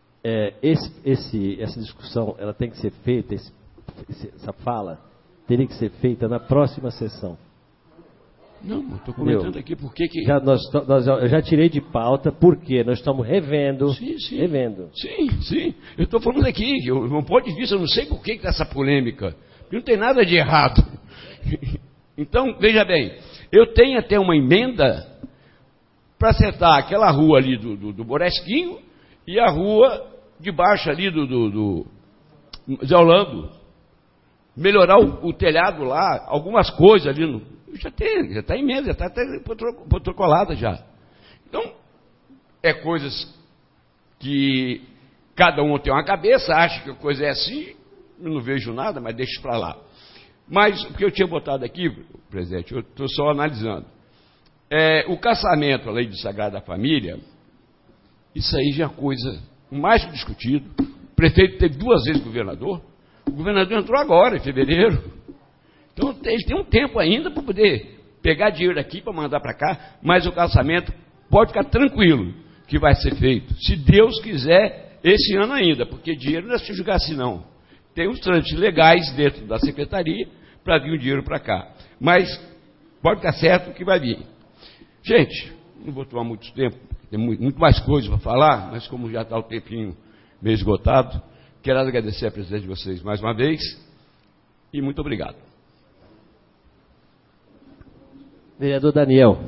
essa discussão, ela tem que ser feita, essa fala teria que ser feita na próxima sessão. Não, eu estou comentando aqui por que... Eu já tirei de pauta, porque nós estamos revendo. Sim. Revendo. Sim. Eu estou falando aqui, não pode vir, eu não sei por que está essa polêmica. Não tem nada de errado. Então, veja bem, eu tenho até uma emenda para acertar aquela rua ali do Boresquinho e a rua de baixo ali do Zé Orlando. Melhorar o telhado lá, algumas coisas ali já está em mesa, já está até protocolada já. Então, é coisas que cada um tem uma cabeça, acha que a coisa é assim, eu não vejo nada, mas deixa para lá. Mas o que eu tinha botado aqui, presidente, eu estou só analisando. O casamento, a lei de Sagrada Família, isso aí já é coisa mais que discutido. O prefeito teve 2 vezes governador, o governador entrou agora, em fevereiro. Então, ele tem um tempo ainda para poder pegar dinheiro aqui para mandar para cá, mas o casamento pode ficar tranquilo que vai ser feito, se Deus quiser, esse ano ainda, porque dinheiro não é se jogar assim não. Tem uns trâmites legais dentro da secretaria para vir o dinheiro para cá. Mas pode ficar certo que vai vir. Gente, não vou tomar muito tempo, tem muito mais coisa para falar, mas como já está o tempinho meio esgotado, quero agradecer a presença de vocês mais uma vez e muito obrigado. Vereador Daniel.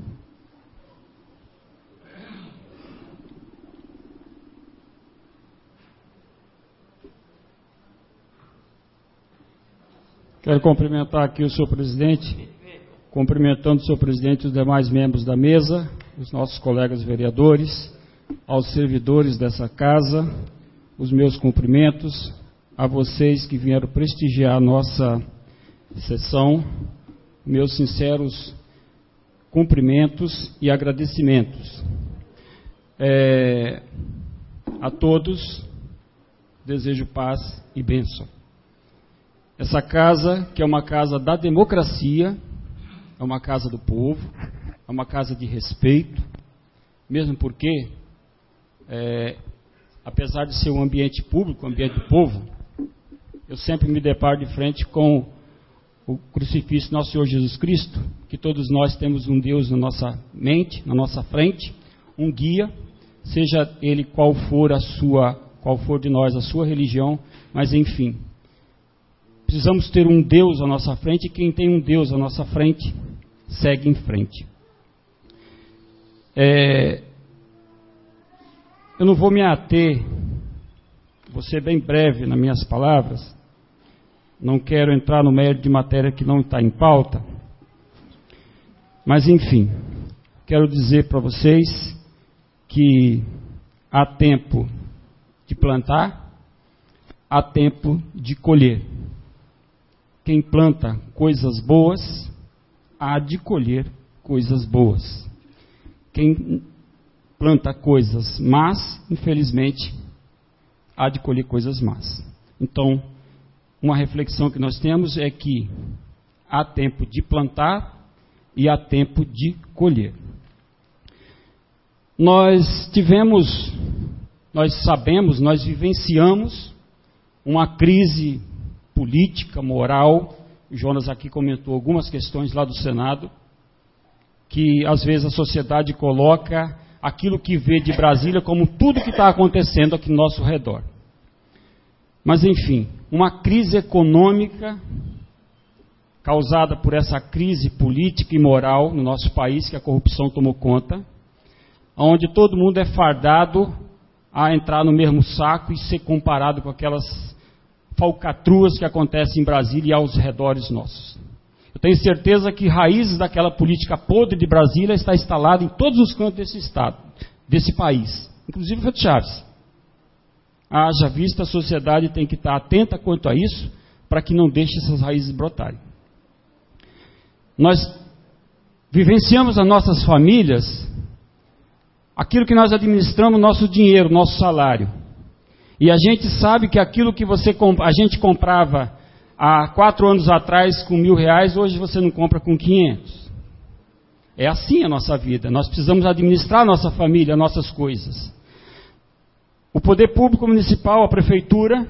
Quero cumprimentar aqui o senhor presidente, cumprimentando o senhor presidente e os demais membros da mesa, os nossos colegas vereadores, aos servidores dessa casa, os meus cumprimentos, a vocês que vieram prestigiar a nossa sessão, meus sinceros cumprimentos e agradecimentos. A todos desejo paz e bênção. Essa casa, que é uma casa da democracia, é uma casa do povo, é uma casa de respeito, mesmo porque, apesar de ser um ambiente público, um ambiente do povo, eu sempre me deparo de frente com o crucifixo do nosso Senhor Jesus Cristo, que todos nós temos um Deus na nossa mente, na nossa frente, um guia, seja ele qual for de nós a sua religião, mas enfim, precisamos ter um Deus à nossa frente, e quem tem um Deus à nossa frente, segue em frente. Eu não vou me ater, vou ser bem breve nas minhas palavras, não quero entrar no mérito de matéria que não está em pauta, mas enfim, quero dizer para vocês que há tempo de plantar, há tempo de colher. Quem planta coisas boas, há de colher coisas boas. Quem planta coisas más, infelizmente, há de colher coisas más. Então, uma reflexão que nós temos é que há tempo de plantar e há tempo de colher. Nós sabemos, nós vivenciamos uma crise política, moral. O Jonas aqui comentou algumas questões lá do Senado, que às vezes a sociedade coloca aquilo que vê de Brasília como tudo que está acontecendo aqui no nosso redor. Mas enfim, uma crise econômica causada por essa crise política e moral no nosso país, que a corrupção tomou conta, onde todo mundo é fardado a entrar no mesmo saco e ser comparado com aquelas falcatruas que acontecem em Brasília e aos redores nossos. Eu tenho certeza que raízes daquela política podre de Brasília está instalada em todos os cantos desse estado, desse país, inclusive o Alfredo Chaves. Haja vista, a sociedade tem que estar atenta quanto a isso, para que não deixe essas raízes brotarem. Nós vivenciamos nas nossas famílias aquilo que nós administramos, nosso dinheiro, nosso salário. E a gente sabe que aquilo que a gente comprava há 4 anos atrás com R$1.000, hoje você não compra com 500. É assim a nossa vida. Nós precisamos administrar a nossa família, nossas coisas. O poder público municipal, a prefeitura,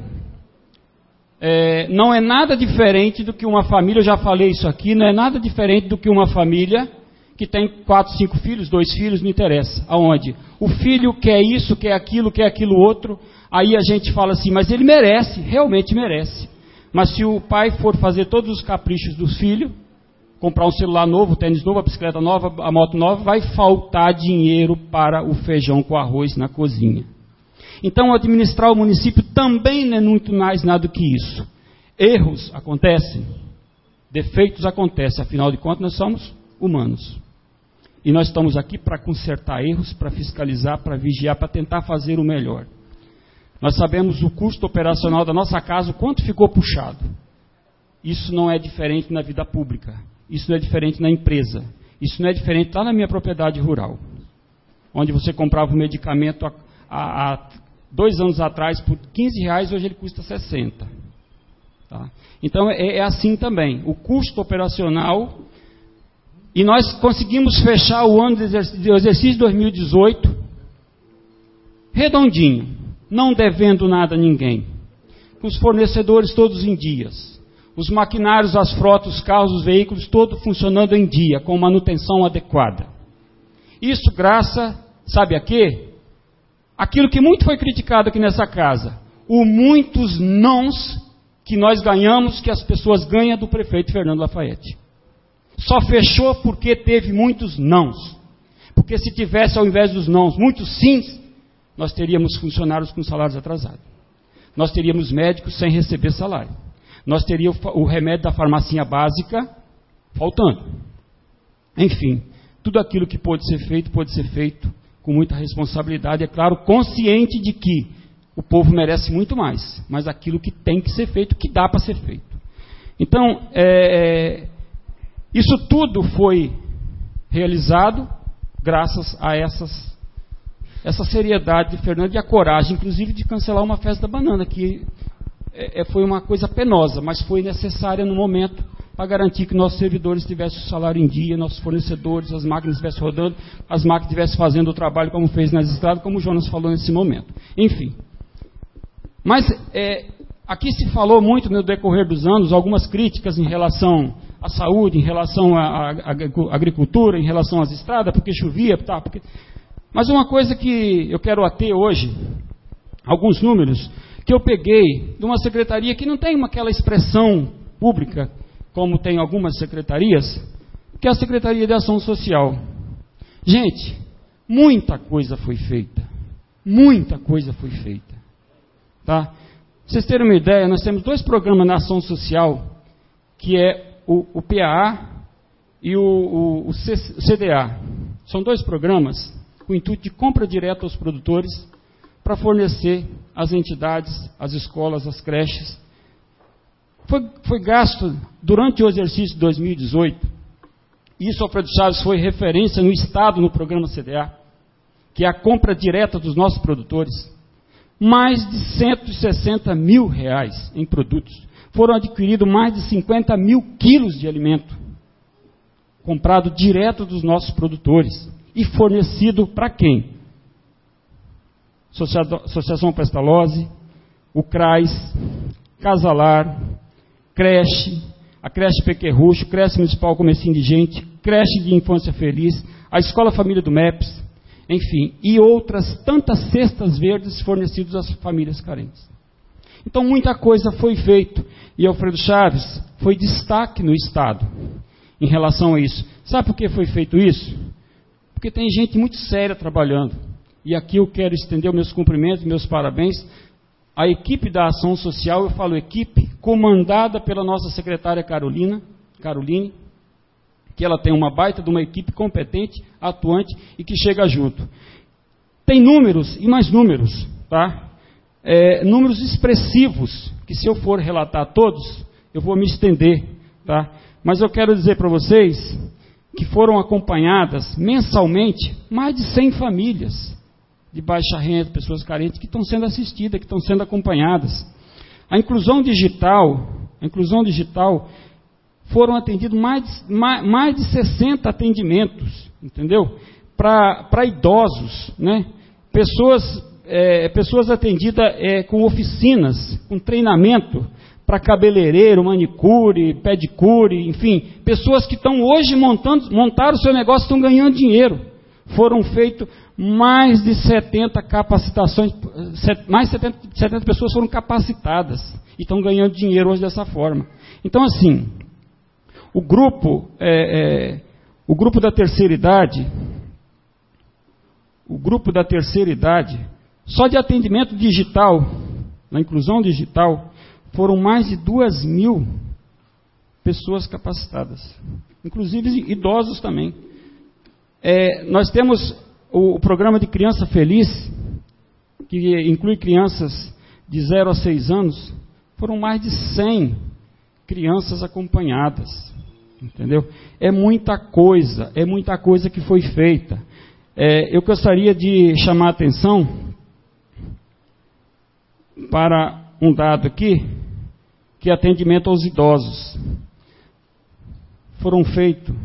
não é nada diferente do que uma família, eu já falei isso aqui, não é nada diferente do que uma família que tem 4, 5 filhos, 2 filhos, não interessa. Aonde? O filho quer isso, quer aquilo outro, aí a gente fala assim, mas ele merece, realmente merece. Mas se o pai for fazer todos os caprichos do filho, comprar um celular novo, tênis novo, a bicicleta nova, a moto nova, vai faltar dinheiro para o feijão com arroz na cozinha. Então, administrar o município também não é muito mais nada do que isso. Erros acontecem, defeitos acontecem, afinal de contas nós somos humanos. E nós estamos aqui para consertar erros, para fiscalizar, para vigiar, para tentar fazer o melhor. Nós sabemos o custo operacional da nossa casa, o quanto ficou puxado. Isso não é diferente na vida pública, isso não é diferente na empresa, isso não é diferente lá na minha propriedade rural, onde você comprava um medicamento há 2 anos atrás por R$15, hoje ele custa 60. Tá? Então é assim também, o custo operacional, e nós conseguimos fechar o ano de exercício 2018 redondinho, não devendo nada a ninguém, com os fornecedores todos em dias, os maquinários, as frotas, os carros, os veículos, todo funcionando em dia, com manutenção adequada. Isso graças, sabe a quê? Aquilo que muito foi criticado aqui nessa casa, o muitos nãos que nós ganhamos, que as pessoas ganham do prefeito Fernando Lafayette. Só fechou porque teve muitos nãos. Porque se tivesse, ao invés dos nãos, muitos sims, nós teríamos funcionários com salários atrasados. Nós teríamos médicos sem receber salário. Nós teríamos o remédio da farmacinha básica faltando. Enfim, tudo aquilo que pode ser feito com muita responsabilidade, é claro, consciente de que o povo merece muito mais, mas aquilo que tem que ser feito, que dá para ser feito. Então, isso tudo foi realizado graças a essas essa seriedade de Fernando e a coragem, inclusive, de cancelar uma festa da banana, que foi uma coisa penosa, mas foi necessária no momento para garantir que nossos servidores tivessem o salário em dia, nossos fornecedores, as máquinas estivessem rodando, as máquinas estivessem fazendo o trabalho como fez nas estradas, como o Jonas falou nesse momento. Enfim. Mas aqui se falou muito no decorrer dos anos, algumas críticas em relação à saúde, em relação à agricultura, em relação às estradas, porque chovia, tá, porque... Mas uma coisa que eu quero ater hoje, alguns números, que eu peguei de uma secretaria que não tem aquela expressão pública, como tem algumas secretarias, que é a Secretaria de Ação Social. Gente, muita coisa foi feita. Muita coisa foi feita. Tá? Pra vocês terem uma ideia, nós temos 2 programas na ação social, que é o PAA e o CDA. São 2 programas com o intuito de compra direta aos produtores para fornecer às entidades, às escolas, às creches. Foi gasto durante o exercício de 2018, isso, Alfredo Chaves, foi referência no Estado no programa CDA, que é a compra direta dos nossos produtores. Mais de R$160 mil em produtos. Foram adquiridos mais de 50 mil quilos de alimento, comprado direto dos nossos produtores e fornecido para quem? Associação Pestalozzi, o CRAS, Casalar, creche, a creche Pequerrucho, creche municipal Começo Indigente, creche de infância feliz, a escola família do MEPS, enfim, e outras tantas cestas verdes fornecidas às famílias carentes. Então muita coisa foi feita, e Alfredo Chaves foi destaque no Estado em relação a isso. Sabe por que foi feito isso? Porque tem gente muito séria trabalhando, e aqui eu quero estender meus cumprimentos, meus parabéns. A equipe da ação social, eu falo equipe, comandada pela nossa secretária Caroline, que ela tem uma baita de uma equipe competente, atuante e que chega junto. Tem números e mais números, tá? Números expressivos, que se eu for relatar todos, eu vou me estender, tá? Mas eu quero dizer para vocês que foram acompanhadas mensalmente mais de 100 famílias de baixa renda, pessoas carentes, que estão sendo assistidas, que estão sendo acompanhadas. A inclusão digital, foram atendidos mais de 60 atendimentos, entendeu? Para idosos, né? Pessoas atendidas com oficinas, com treinamento para cabeleireiro, manicure, pedicure, enfim, pessoas que estão hoje montaram o seu negócio, estão ganhando dinheiro. Foram feitos mais de 70 capacitações, mais de 70 pessoas foram capacitadas e estão ganhando dinheiro hoje dessa forma. Então, assim, o grupo da terceira idade, só de atendimento digital, na inclusão digital, foram mais de 2.000 pessoas capacitadas, inclusive idosos também. Nós temos o programa de Criança Feliz, que inclui crianças de 0 a 6 anos, foram mais de 100 crianças acompanhadas, entendeu? É muita coisa que foi feita. Eu gostaria de chamar a atenção para um dado aqui, que é atendimento aos idosos. Foram feitos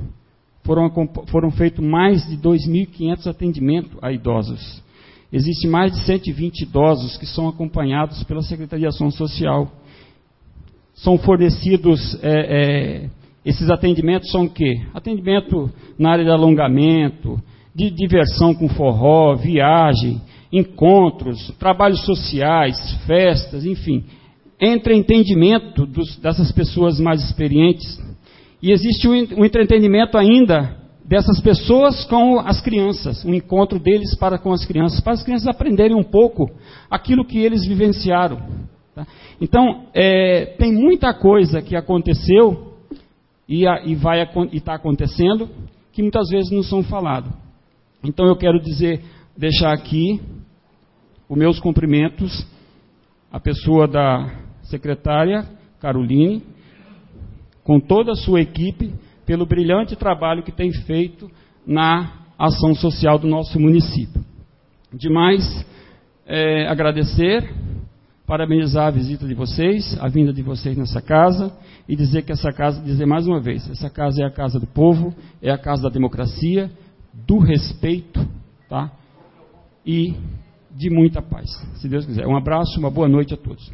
mais de 2.500 atendimentos a idosos. Existem mais de 120 idosos que são acompanhados pela Secretaria de Ação Social. São fornecidos, esses atendimentos são o quê? Atendimento na área de alongamento, de diversão com forró, viagem, encontros, trabalhos sociais, festas, enfim. Entretenimento dessas pessoas mais experientes. E existe um entretenimento ainda dessas pessoas com as crianças, um encontro deles para as crianças aprenderem um pouco aquilo que eles vivenciaram. Tá? Então, tem muita coisa que aconteceu e está acontecendo que muitas vezes não são faladas. Então, eu quero deixar aqui os meus cumprimentos à pessoa da secretária Caroline, com toda a sua equipe, pelo brilhante trabalho que tem feito na ação social do nosso município. Demais, agradecer, parabenizar a visita de vocês, a vinda de vocês nessa casa, e dizer que essa casa, dizer mais uma vez, essa casa é a casa do povo, é a casa da democracia, do respeito, tá? E de muita paz, se Deus quiser. Um abraço, uma boa noite a todos.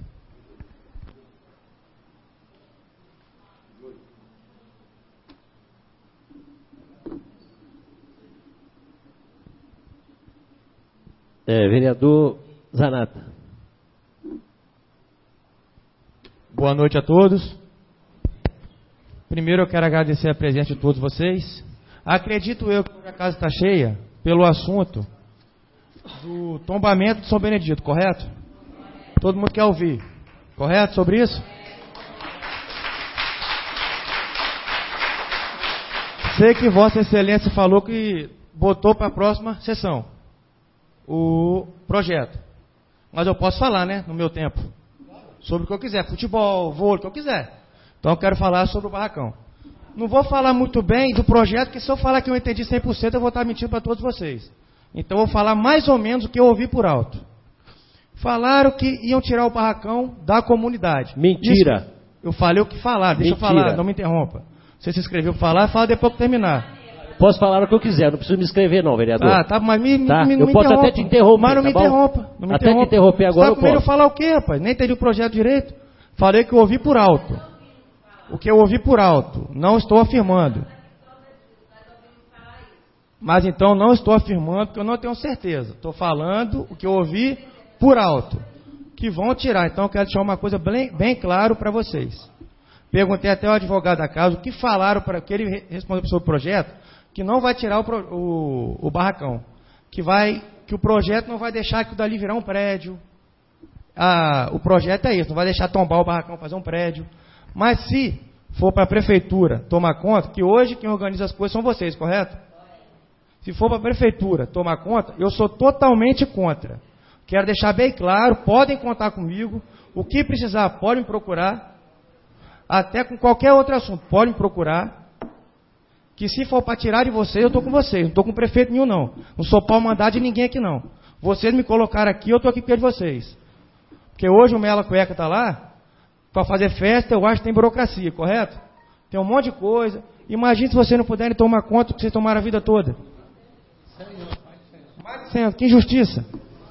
Vereador Zanata. Boa noite a todos. Primeiro eu quero agradecer a presença de todos vocês. Acredito eu que a casa está cheia pelo assunto do tombamento de São Benedito, correto? Todo mundo quer ouvir, correto sobre isso? Sei que Vossa Excelência falou que botou para a próxima sessão o projeto. Mas eu posso falar, né, no meu tempo, sobre o que eu quiser, futebol, vôlei, o que eu quiser. Então eu quero falar sobre o barracão. Não vou falar muito bem do projeto, porque se eu falar que eu entendi 100%, eu vou estar mentindo para todos vocês. Então eu vou falar mais ou menos o que eu ouvi por alto. Falaram que iam tirar o barracão da comunidade. Mentira. Isso, eu falei o que falaram, deixa Mentira. eu falar, não me interrompa. Você se inscreveu para falar, fala depois que terminar. Posso falar o que eu quiser, não preciso me inscrever não, vereador. Tá, mas Tá? não Eu me posso interrompa. até te interromper, Mas não me tá bom? interrompa. Não me Até te interromper agora eu Sabe primeiro posso. falar o quê, rapaz? Nem entendi o projeto direito. Falei que eu ouvi por alto. O que eu ouvi por alto. Não estou afirmando. Mas então não estou afirmando porque eu não tenho certeza. Estou falando o que eu ouvi por alto. Que vão tirar. Então eu quero deixar uma coisa bem claro para vocês. Perguntei até ao advogado da casa o que falaram para que ele respondeu sobre o projeto, que não vai tirar o barracão. Que o projeto não vai deixar aquilo dali virar um prédio. O projeto é isso, não vai deixar tombar o barracão, fazer um prédio. Mas se for para a prefeitura tomar conta, que hoje quem organiza as coisas são vocês, correto? Se for para a prefeitura tomar conta, eu sou totalmente contra. Quero deixar bem claro, podem contar comigo, o que precisar podem me procurar, até com qualquer outro assunto, podem me procurar, que se for para tirar de vocês, eu estou com vocês, não estou com prefeito nenhum não. Não sou pau mandar de ninguém aqui não. Vocês me colocaram aqui, eu estou aqui perto de vocês. Porque hoje o Mela Cueca está lá, para fazer festa, eu acho que tem burocracia, correto? Tem um monte de coisa. Imagine se vocês não puderem tomar conta do que vocês tomaram a vida toda. Mais de 100, que injustiça.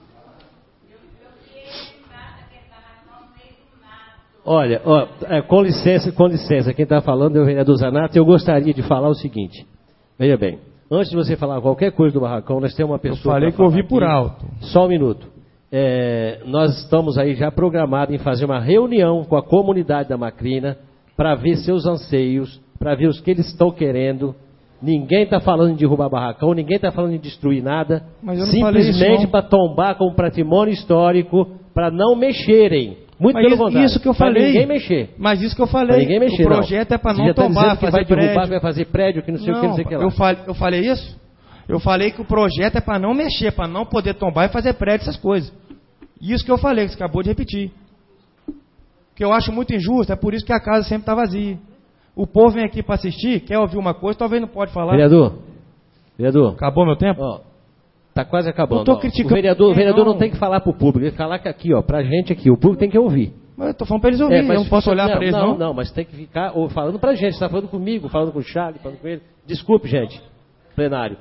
Olha, com licença, quem está falando é o vereador Zanata. Eu gostaria de falar o seguinte. Veja bem, antes de você falar qualquer coisa do barracão, nós temos uma pessoa... Eu falei que eu ouvi por alto. Só um minuto. Nós estamos aí já programados em fazer uma reunião com a comunidade da Macrina para ver seus anseios, para ver os que eles estão querendo. Ninguém está falando em derrubar barracão, ninguém está falando em destruir nada. Mas eu não falei isso, simplesmente não. para tombar como patrimônio histórico, para não mexerem. Muito Mas pelo contrário. Isso que eu falei. Pra ninguém mexer. Mas isso que eu falei. Pra ninguém mexer, o projeto é para não tombar, que fazer vai derrubar, prédio. que vai fazer prédio, que não sei o que, não sei o que lá. Eu falei isso? Eu falei que o projeto é para não mexer, para não poder tombar e fazer prédio, essas coisas. Isso que eu falei, que você acabou de repetir. Que eu acho muito injusto, é por isso que a casa sempre está vazia. O povo vem aqui para assistir, quer ouvir uma coisa, talvez não pode falar. Vereador. Acabou meu tempo? Ó, tá quase acabando. Eu estou criticando. O vereador não tem que falar para o público, ele tem que falar que aqui, ó, pra gente aqui, o público tem que ouvir. Mas eu estou falando para eles ouvirem, eu não posso olhar para eles não. Não, mas tem que ficar falando para a gente, você está falando comigo, falando com o Charlie, falando com ele. Desculpe, gente, plenário.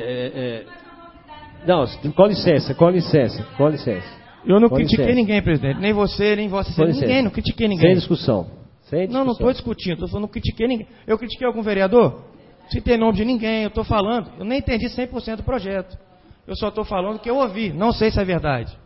Não, com licença. Eu não critiquei ninguém, presidente, nem você, nem vossa excelência, ninguém, não critiquei ninguém. Sem discussão. Não estou discutindo, estou falando, não critiquei ninguém. Eu critiquei algum vereador? Se tem nome de ninguém, eu estou falando, eu nem entendi 100% do projeto. Eu só estou falando o que eu ouvi, não sei se é verdade.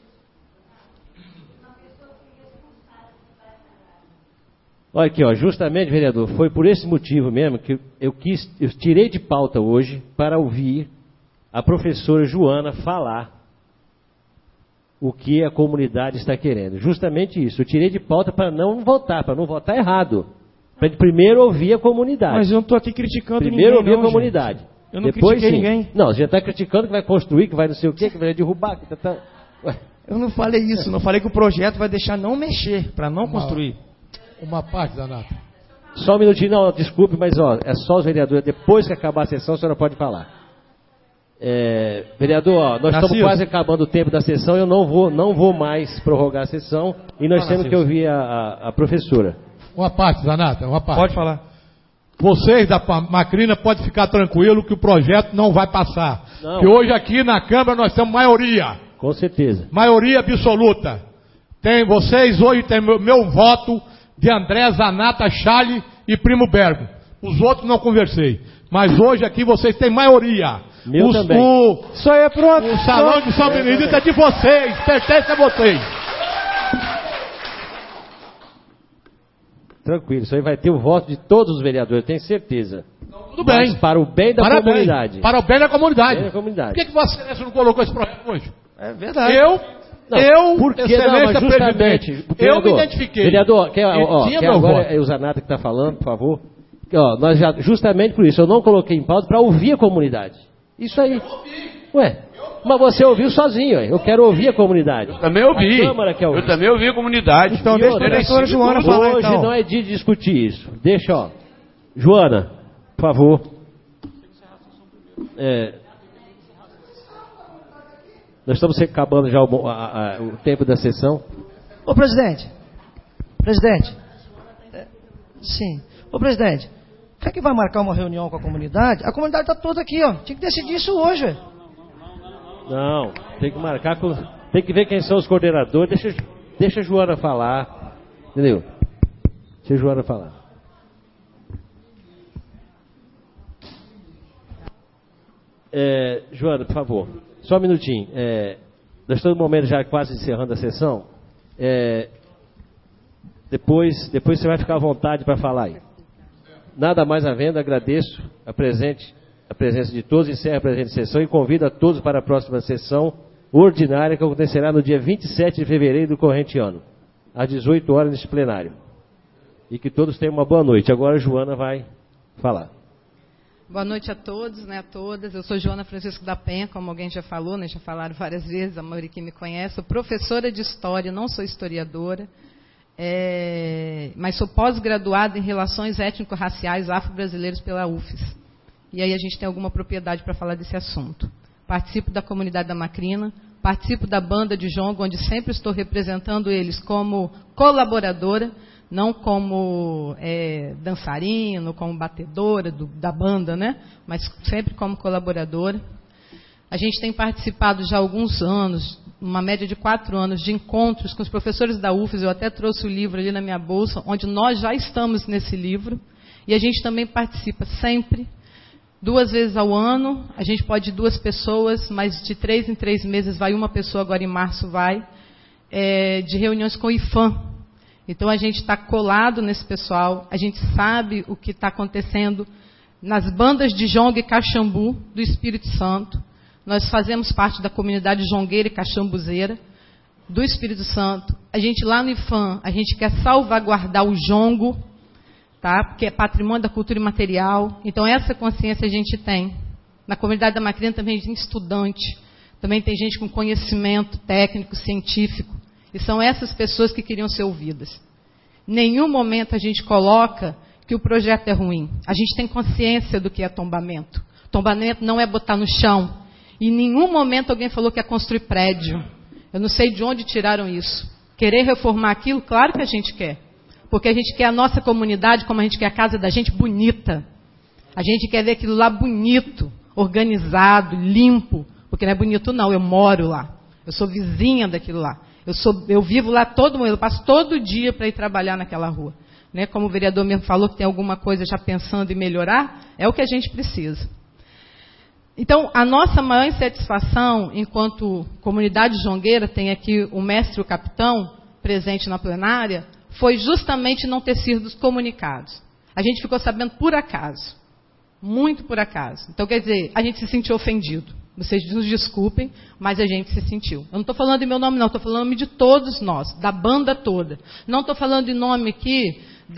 Olha aqui, ó, justamente, vereador, foi por esse motivo mesmo que eu tirei de pauta hoje para ouvir a professora Joana falar o que a comunidade está querendo. Justamente isso. Eu tirei de pauta para não votar errado. Para primeiro ouvir a comunidade. Mas eu não estou aqui criticando primeiro ninguém. Primeiro ouvir a comunidade. Gente. Eu não Depois, critiquei sim. ninguém. Não, você já está criticando que vai construir, que vai não sei o quê, que vai derrubar. Que tá... Eu não falei isso. Não falei que o projeto vai deixar não mexer, para não construir. Uma parte, Zanata. Só um minutinho, não, desculpe, mas ó, é só os vereadores. Depois que acabar a sessão, a senhora pode falar. Vereador, ó, nós estamos quase acabando o tempo da sessão, eu não vou mais prorrogar a sessão e nós temos que ouvir a professora. Uma parte, Zanata, uma parte. Pode falar. Vocês da Macrina podem ficar tranquilo que o projeto não vai passar. Não. Que hoje aqui na Câmara nós temos maioria. Com certeza. Maioria absoluta. Tem vocês, hoje tem meu voto de André, Zanata, Chale e Primo Bergo. Os outros não conversei. Mas hoje aqui vocês têm maioria. Meu também. Isso aí é pronto. O Salão de São Benedito é de vocês, pertence a vocês. Tranquilo, isso aí vai ter o voto de todos os vereadores, eu tenho certeza. Tudo bem. Mas para o bem da comunidade. Para o bem da comunidade. Bem da comunidade. Por que Vossa Excelência não colocou esse projeto hoje? É verdade. Excelência Presidente, eu me identifiquei. Vereador, quer agora é o Zanata que está falando, por favor? Nós justamente por isso, eu não coloquei em pauta para ouvir a comunidade. Isso aí. Ué, mas você ouviu sozinho, eu quero ouvir a comunidade. Eu também ouvi. Eu também ouvi a comunidade. Então deixa a professora Joana falar, hoje não é dia de discutir isso. Deixa, ó. Joana, por favor. Nós estamos acabando já o tempo da sessão. Ô, presidente. Sim. Ô, presidente. Quer que vai marcar uma reunião com a comunidade? A comunidade está toda aqui, ó. Tinha que decidir isso hoje, velho. Não, tem que marcar com... Tem que ver quem são os coordenadores. Deixa a Joana falar. Entendeu? Deixa a Joana falar. Joana, por favor. Só um minutinho. Nós estamos no momento já quase encerrando a sessão. Depois você vai ficar à vontade para falar aí. Nada mais havendo, agradeço a presença de todos, encerro a presente sessão e convido a todos para a próxima sessão ordinária que acontecerá no dia 27 de fevereiro do corrente ano, às 18 horas neste plenário. E que todos tenham uma boa noite. Agora a Joana vai falar. Boa noite a todos, a todas. Eu sou Joana Francisco da Penha, como alguém já falou, já falaram várias vezes, a maioria que me conhece. Sou professora de História, não sou historiadora, mas sou pós-graduada em Relações Étnico-Raciais Afro-Brasileiras pela UFES. E aí a gente tem alguma propriedade para falar desse assunto. Participo da comunidade da Macrina, participo da banda de jongo, onde sempre estou representando eles como colaboradora, não como dançarino, como batedora da banda, mas sempre como colaboradora. A gente tem participado já há alguns anos, uma média de 4 anos, de encontros com os professores da UFES. Eu até trouxe o livro ali na minha bolsa, onde nós já estamos nesse livro. E a gente também participa sempre, 2 vezes ao ano. A gente pode ir 2 pessoas, mas de 3 em 3 meses vai uma pessoa, agora em março vai, de reuniões com o IFAM. Então a gente está colado nesse pessoal, a gente sabe o que está acontecendo nas bandas de jongo e caxambu do Espírito Santo. Nós fazemos parte da comunidade jongueira e caxambuzeira do Espírito Santo. A gente lá no IFAM, a gente quer salvaguardar o jongo, tá? Porque é patrimônio da cultura imaterial. Então essa consciência a gente tem. Na comunidade da Macrina também tem estudante, também tem gente com conhecimento técnico, científico. E são essas pessoas que queriam ser ouvidas. Em nenhum momento a gente coloca que o projeto é ruim. A gente tem consciência do que é tombamento. Tombamento não é botar no chão. E em nenhum momento alguém falou que é construir prédio. Eu não sei de onde tiraram isso. Querer reformar aquilo, claro que a gente quer. Porque a gente quer a nossa comunidade como a gente quer a casa da gente bonita. A gente quer ver aquilo lá bonito, organizado, limpo. Porque não é bonito não, eu moro lá. Eu sou vizinha daquilo lá. Eu vivo lá eu passo todo dia para ir trabalhar naquela rua. Como o vereador mesmo falou que tem alguma coisa já pensando em melhorar, é o que a gente precisa. Então, a nossa maior insatisfação, enquanto comunidade jongueira, tem aqui o mestre e o capitão presente na plenária, foi justamente não ter sido comunicados. A gente ficou sabendo por acaso, muito por acaso. Então, quer dizer, a gente se sentiu ofendido. Vocês nos desculpem, mas a gente se sentiu. Eu não estou falando em meu nome, não. Estou falando em nome de todos nós, da banda toda. Não estou falando em nome aqui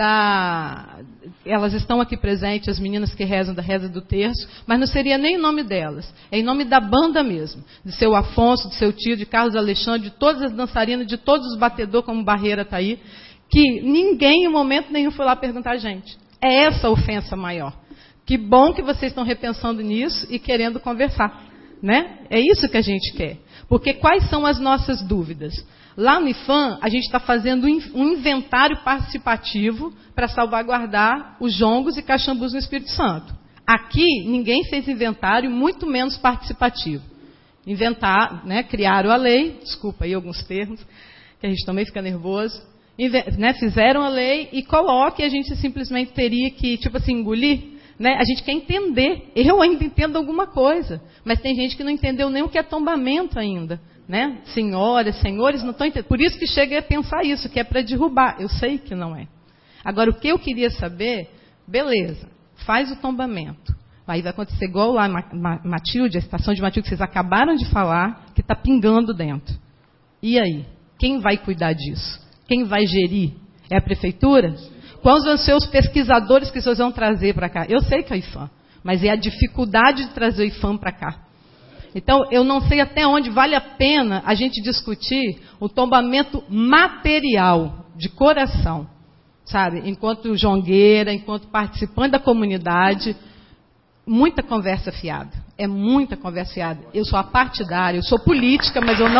Elas estão aqui presentes, as meninas que rezam da reza do terço, mas não seria nem em nome delas. É em nome da banda mesmo. De seu Afonso, de seu tio, de Carlos Alexandre, de todas as dançarinas, de todos os batedores, como Barreira está aí, que ninguém, em momento nenhum, foi lá perguntar a gente. É essa a ofensa maior. Que bom que vocês estão repensando nisso e querendo conversar. né? É isso que a gente quer. Porque quais são as nossas dúvidas? Lá no IFAM, a gente está fazendo um inventário participativo para salvaguardar os jongos e caxambus no Espírito Santo. Aqui, ninguém fez inventário, muito menos participativo. Criaram a lei, desculpa aí alguns termos, que a gente também fica nervoso, fizeram a lei e coloque, a gente simplesmente teria que, engolir. A gente quer entender. Eu ainda entendo alguma coisa, mas tem gente que não entendeu nem o que é tombamento ainda. Senhoras, senhores, não estão entendendo. Por isso que chega a pensar isso, que é para derrubar. Eu sei que não é. Agora, o que eu queria saber, beleza, faz o tombamento. Aí vai acontecer igual lá em Matilde, a estação de Matilde, que vocês acabaram de falar, que está pingando dentro. E aí? Quem vai cuidar disso? Quem vai gerir? É a prefeitura? Quais vão ser os pesquisadores que vocês vão trazer para cá? Eu sei que é o IFAM, mas é a dificuldade de trazer o IFAM para cá. Então, eu não sei até onde vale a pena a gente discutir o tombamento material, de coração, sabe? Enquanto jongueira, enquanto participante da comunidade, muita conversa fiada. É muita conversa fiada. Eu sou apartidária, eu sou política, mas eu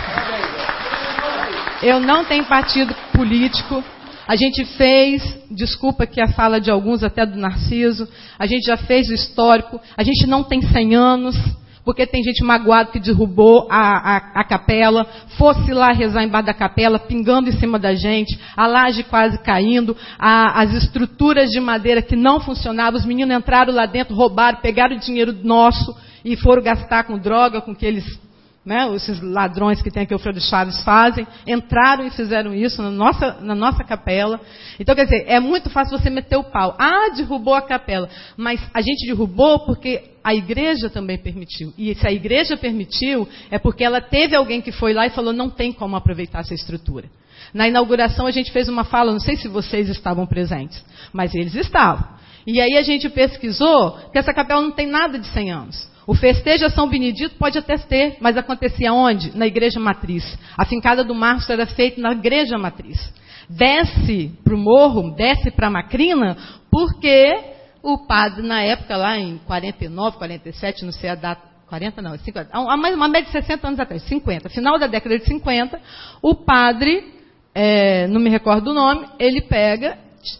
não tenho partido político. A gente fez, desculpa que a fala de alguns, até do Narciso, a gente já fez o histórico, a gente não tem 100 anos, porque tem gente magoada que derrubou a capela, fosse lá rezar embaixo da capela, pingando em cima da gente, a laje quase caindo, as estruturas de madeira que não funcionavam, os meninos entraram lá dentro, roubaram, pegaram o dinheiro nosso e foram gastar com droga, com que eles... esses ladrões que tem aqui o Alfredo Chaves fazem, entraram e fizeram isso na nossa capela. Então, quer dizer, é muito fácil você meter o pau. Derrubou a capela. Mas a gente derrubou porque a igreja também permitiu. E se a igreja permitiu, é porque ela teve alguém que foi lá e falou, não tem como aproveitar essa estrutura. Na inauguração a gente fez uma fala, não sei se vocês estavam presentes, mas eles estavam. E aí a gente pesquisou que essa capela não tem nada de 100 anos. O festejo a São Benedito pode até ter, mas acontecia onde? Na igreja matriz. A fincada do Marcos era feita na igreja matriz. Desce para o morro, desce para a Macrina, porque o padre, na época, lá em 49, 47, não sei a data, 40 não, 50, uma média de 60 anos atrás, 50, final da década de 50, o padre, não me recordo o nome, ele pega...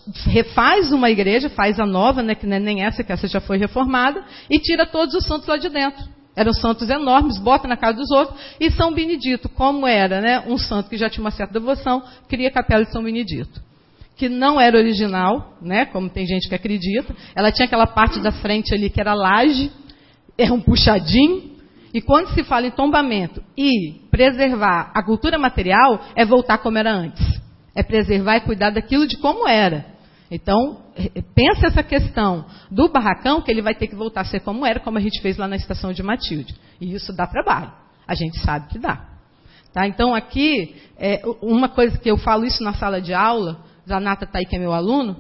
refaz uma igreja, faz a nova, que não é nem essa, que essa já foi reformada, e tira todos os santos lá de dentro. Eram santos enormes, bota na casa dos outros, e São Benedito, como era um santo que já tinha uma certa devoção, cria a capela de São Benedito, que não era original, como tem gente que acredita, ela tinha aquela parte da frente ali que era laje, era um puxadinho, e quando se fala em tombamento e preservar a cultura material, é voltar como era antes. É preservar e cuidar daquilo de como era. Então, pensa essa questão do barracão, que ele vai ter que voltar a ser como era, como a gente fez lá na estação de Matilde. E isso dá trabalho. A gente sabe que dá. Tá? Então, aqui, uma coisa que eu falo isso na sala de aula, Zanata está aí, que é meu aluno,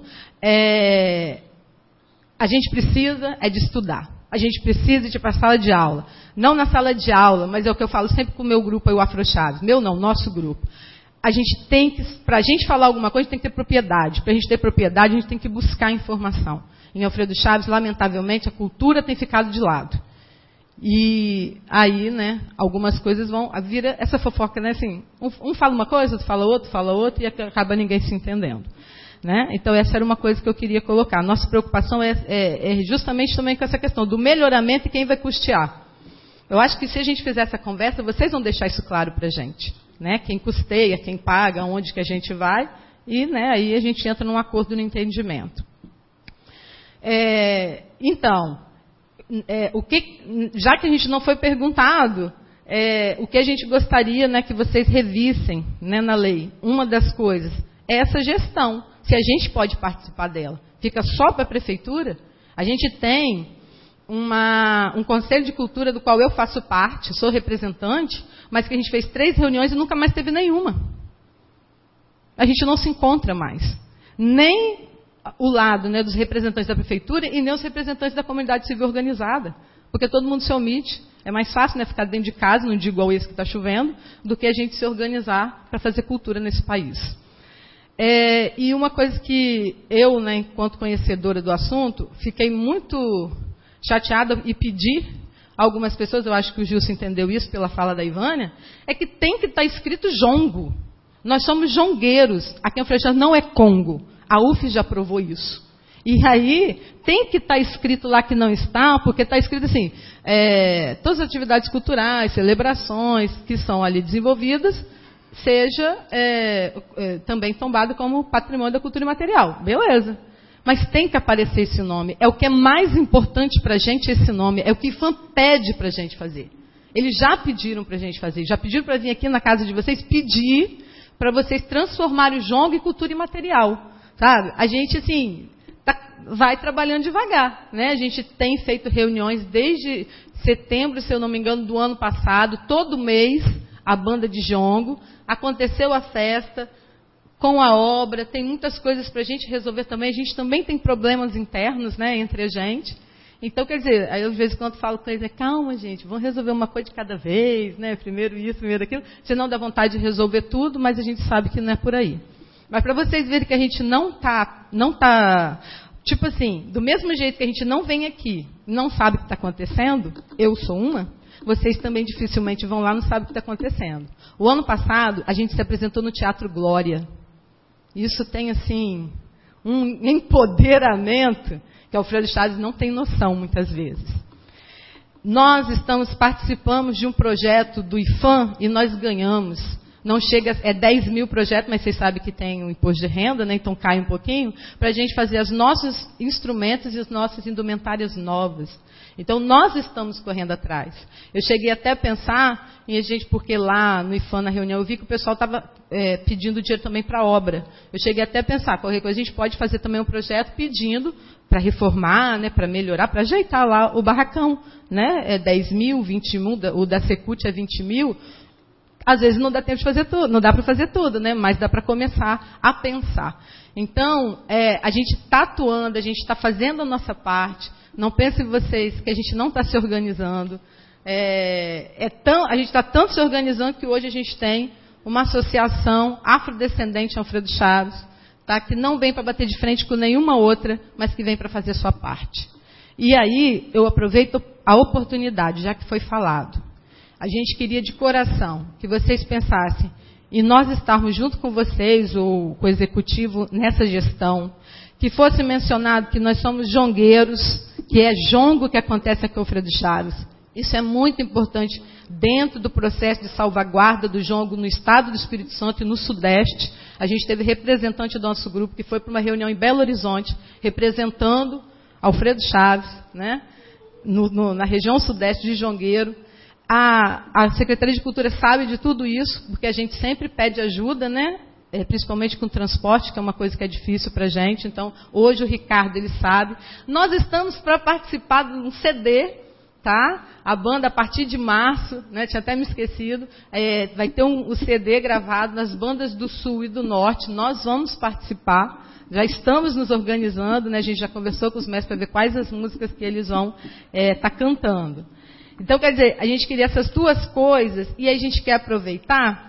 a gente precisa de estudar. A gente precisa de ir para a sala de aula. Não na sala de aula, mas é o que eu falo sempre com o meu grupo, o Afro Chaves. Meu não, nosso grupo. A gente tem que, para a gente falar alguma coisa, a gente tem que ter propriedade. Para a gente ter propriedade, a gente tem que buscar informação. Em Alfredo Chaves, lamentavelmente, a cultura tem ficado de lado. E aí, algumas coisas vão... Vira essa fofoca, assim, um fala uma coisa, outro fala outra, e acaba ninguém se entendendo. Então, essa era uma coisa que eu queria colocar. Nossa preocupação é justamente também com essa questão do melhoramento e quem vai custear. Eu acho que se a gente fizer essa conversa, vocês vão deixar isso claro para a gente. Quem custeia, quem paga, onde que a gente vai, e aí a gente entra num acordo no entendimento. Então, já que a gente não foi perguntado, o que a gente gostaria que vocês revissem na lei, uma das coisas, é essa gestão, se a gente pode participar dela. Fica só para a prefeitura? A gente tem um conselho de cultura do qual eu faço parte, sou representante, mas que a gente fez 3 reuniões e nunca mais teve nenhuma. A gente não se encontra mais. Nem o lado dos representantes da prefeitura e nem os representantes da comunidade civil organizada. Porque todo mundo se omite. É mais fácil ficar dentro de casa, num dia igual esse que está chovendo, do que a gente se organizar para fazer cultura nesse país. E uma coisa que eu, enquanto conhecedora do assunto, fiquei muito chateada e pedi algumas pessoas, eu acho que o Gilson entendeu isso pela fala da Ivânia, é que tem que estar escrito jongo. Nós somos jongueiros. Aqui em Alfredo Chaves não é Congo. A UFES já provou isso. E aí, tem que estar escrito lá que não está, porque está escrito assim, todas as atividades culturais, celebrações que são ali desenvolvidas, seja também tombado como patrimônio da cultura imaterial. Beleza. Mas tem que aparecer esse nome. É o que é mais importante para a gente, esse nome. É o que o IFAM pede para a gente fazer. Eles já pediram para a gente fazer. Já pediram para vir aqui na casa de vocês pedir para vocês transformarem o jongo em cultura imaterial. Sabe? A gente, assim, vai trabalhando devagar. Né? A gente tem feito reuniões desde setembro, se eu não me engano, do ano passado. Todo mês, a banda de jongo. Aconteceu a festa com a obra, tem muitas coisas para a gente resolver também. A gente também tem problemas internos, né, entre a gente. Então, quer dizer, aí eu de vez em quando falo com eles, calma, gente, vamos resolver uma coisa de cada vez, né? Primeiro isso, primeiro aquilo. Senão dá vontade de resolver tudo, mas a gente sabe que não é por aí. Mas para vocês verem que a gente não tá, tipo assim, do mesmo jeito que a gente não vem aqui, não sabe o que está acontecendo, eu sou uma, vocês também dificilmente vão lá e não sabem o que está acontecendo. O ano passado, a gente se apresentou no Teatro Glória. Isso tem, assim, um empoderamento que Alfredo Chaves não tem noção, muitas vezes. Nós participamos de um projeto do IFAM e nós ganhamos. Não chega, 10 mil projetos, mas vocês sabem que tem o imposto de renda, né? Então cai um pouquinho, para a gente fazer os nossos instrumentos e as nossas indumentárias novas. Então, nós estamos correndo atrás. Eu cheguei até a pensar em a gente, porque lá no IFAM, na reunião, eu vi que o pessoal estava pedindo dinheiro também para a obra. Eu cheguei até a pensar, qualquer coisa, a gente pode fazer também um projeto pedindo para reformar, né, para melhorar, para ajeitar lá o barracão. Né? 10 mil, 20 mil, o da Secult é 20 mil. Às vezes não dá tempo de fazer tudo, não dá para fazer tudo, né? Mas dá para começar a pensar. Então, a gente está atuando, a gente está fazendo a nossa parte. Não pensem vocês que a gente não está se organizando. A gente está tanto se organizando que hoje a gente tem uma associação afrodescendente Alfredo Chaves, tá? Que não vem para bater de frente com nenhuma outra, mas que vem para fazer a sua parte. E aí, eu aproveito a oportunidade, já que foi falado. A gente queria de coração que vocês pensassem em nós estarmos junto com vocês, ou com o executivo, nessa gestão, que fosse mencionado que nós somos jongueiros, que é jongo que acontece aqui em Alfredo Chaves. Isso é muito importante dentro do processo de salvaguarda do jongo no estado do Espírito Santo e no Sudeste. A gente teve representante do nosso grupo que foi para uma reunião em Belo Horizonte, representando Alfredo Chaves, né, na região Sudeste de Jongueiro. A Secretaria de Cultura sabe de tudo isso, porque a gente sempre pede ajuda, né? Principalmente com transporte, que é uma coisa que é difícil para a gente. Então, hoje o Ricardo, ele sabe. Nós estamos para participar de um CD, tá? A banda, a partir de março, né? Tinha até me esquecido, vai ter um CD gravado nas bandas do Sul e do Norte. Nós vamos participar. Já estamos nos organizando, né? A gente já conversou com os mestres para ver quais as músicas que eles vão estar cantando. Então, quer dizer, a gente queria essas duas coisas e a gente quer aproveitar,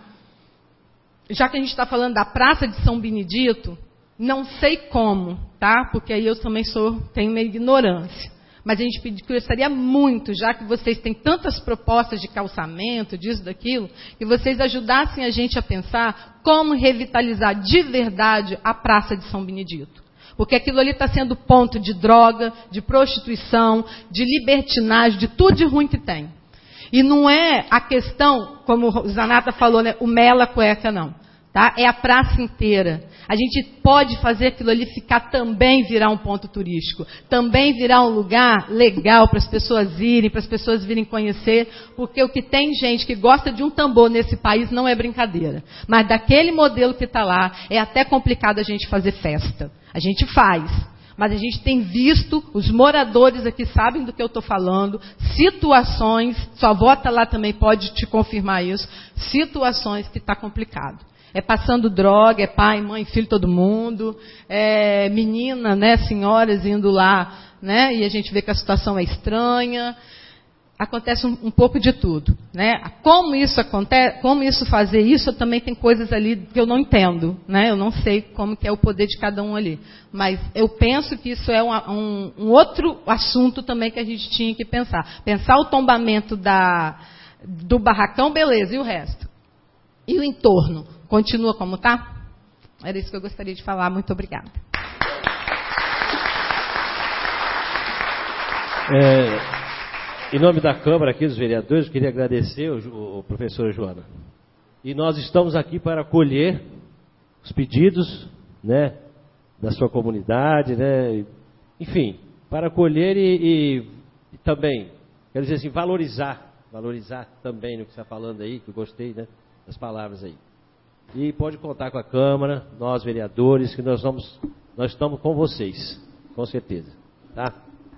já que a gente está falando da Praça de São Benedito, não sei como, tá? Porque aí eu também tenho uma ignorância. Mas a gente gostaria muito, já que vocês têm tantas propostas de calçamento, disso, daquilo, que vocês ajudassem a gente a pensar como revitalizar de verdade a Praça de São Benedito. Porque aquilo ali está sendo ponto de droga, de prostituição, de libertinagem, de tudo de ruim que tem. E não é a questão, como o Zanata falou, né, o mela cueca, não. Tá? É a praça inteira. A gente pode fazer aquilo ali também virar um ponto turístico. Também virar um lugar legal para as pessoas irem, para as pessoas virem conhecer. Porque o que tem gente que gosta de um tambor nesse país não é brincadeira. Mas daquele modelo que está lá, é até complicado a gente fazer festa. A gente faz. Mas a gente tem visto, os moradores aqui sabem do que eu estou falando, situações, sua avó está lá também, pode te confirmar isso, situações que está complicado. É passando droga, é pai, mãe, filho, todo mundo, é menina, né, senhoras indo lá, né, e a gente vê que a situação é estranha. acontece um pouco de tudo, né? Como isso acontece, como isso fazer isso, também tem coisas ali que eu não entendo, né? Eu não sei como que é o poder de cada um ali, mas eu penso que isso é um outro assunto também que a gente tinha que pensar. Pensar o tombamento do barracão, beleza, e o resto? E o entorno? Continua como está? Era isso que eu gostaria de falar. Muito obrigada. Em nome da Câmara aqui dos vereadores, eu queria agradecer o professor Joana. E nós estamos aqui para acolher os pedidos, né, da sua comunidade, né, enfim, para acolher e também, quero dizer assim, valorizar também no que você está falando aí, que eu gostei, né, das palavras aí. E pode contar com a Câmara, nós vereadores, que nós estamos com vocês, com certeza, tá?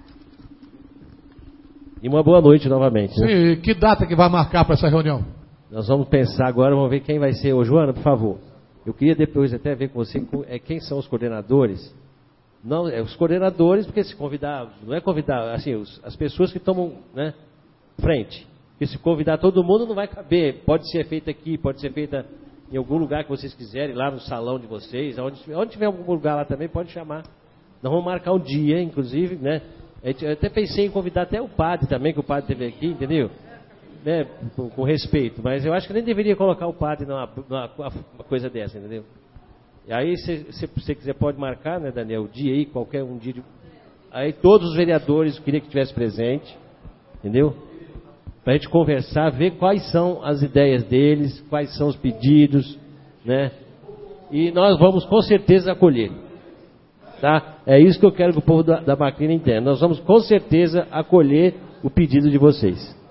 E uma boa noite novamente. Né? Sim, que data que vai marcar para essa reunião? Nós vamos pensar agora, vamos ver quem vai ser. Ô, Joana, por favor. Eu queria depois até ver com você quem são os coordenadores. Não, os coordenadores, porque se convidar, não é convidar, assim, as pessoas que tomam, né, frente. Porque se convidar todo mundo não vai caber. Pode ser feita aqui, pode ser feita em algum lugar que vocês quiserem, lá no salão de vocês, onde tiver algum lugar lá também, pode chamar. Nós vamos marcar um dia, inclusive, né? Eu até pensei em convidar até o padre também, que o padre esteve aqui, entendeu? Né? Com respeito, mas eu acho que nem deveria colocar o padre numa coisa dessa, entendeu? E aí, se você quiser, pode marcar, né, Daniel, o dia aí, qualquer um dia. Aí todos os vereadores, eu queria que estivesse presente, entendeu? Para a gente conversar, ver quais são as ideias deles, quais são os pedidos, né? E nós vamos com certeza acolher. Tá? É isso que eu quero que o povo da Macrina entenda. Nós vamos com certeza acolher o pedido de vocês.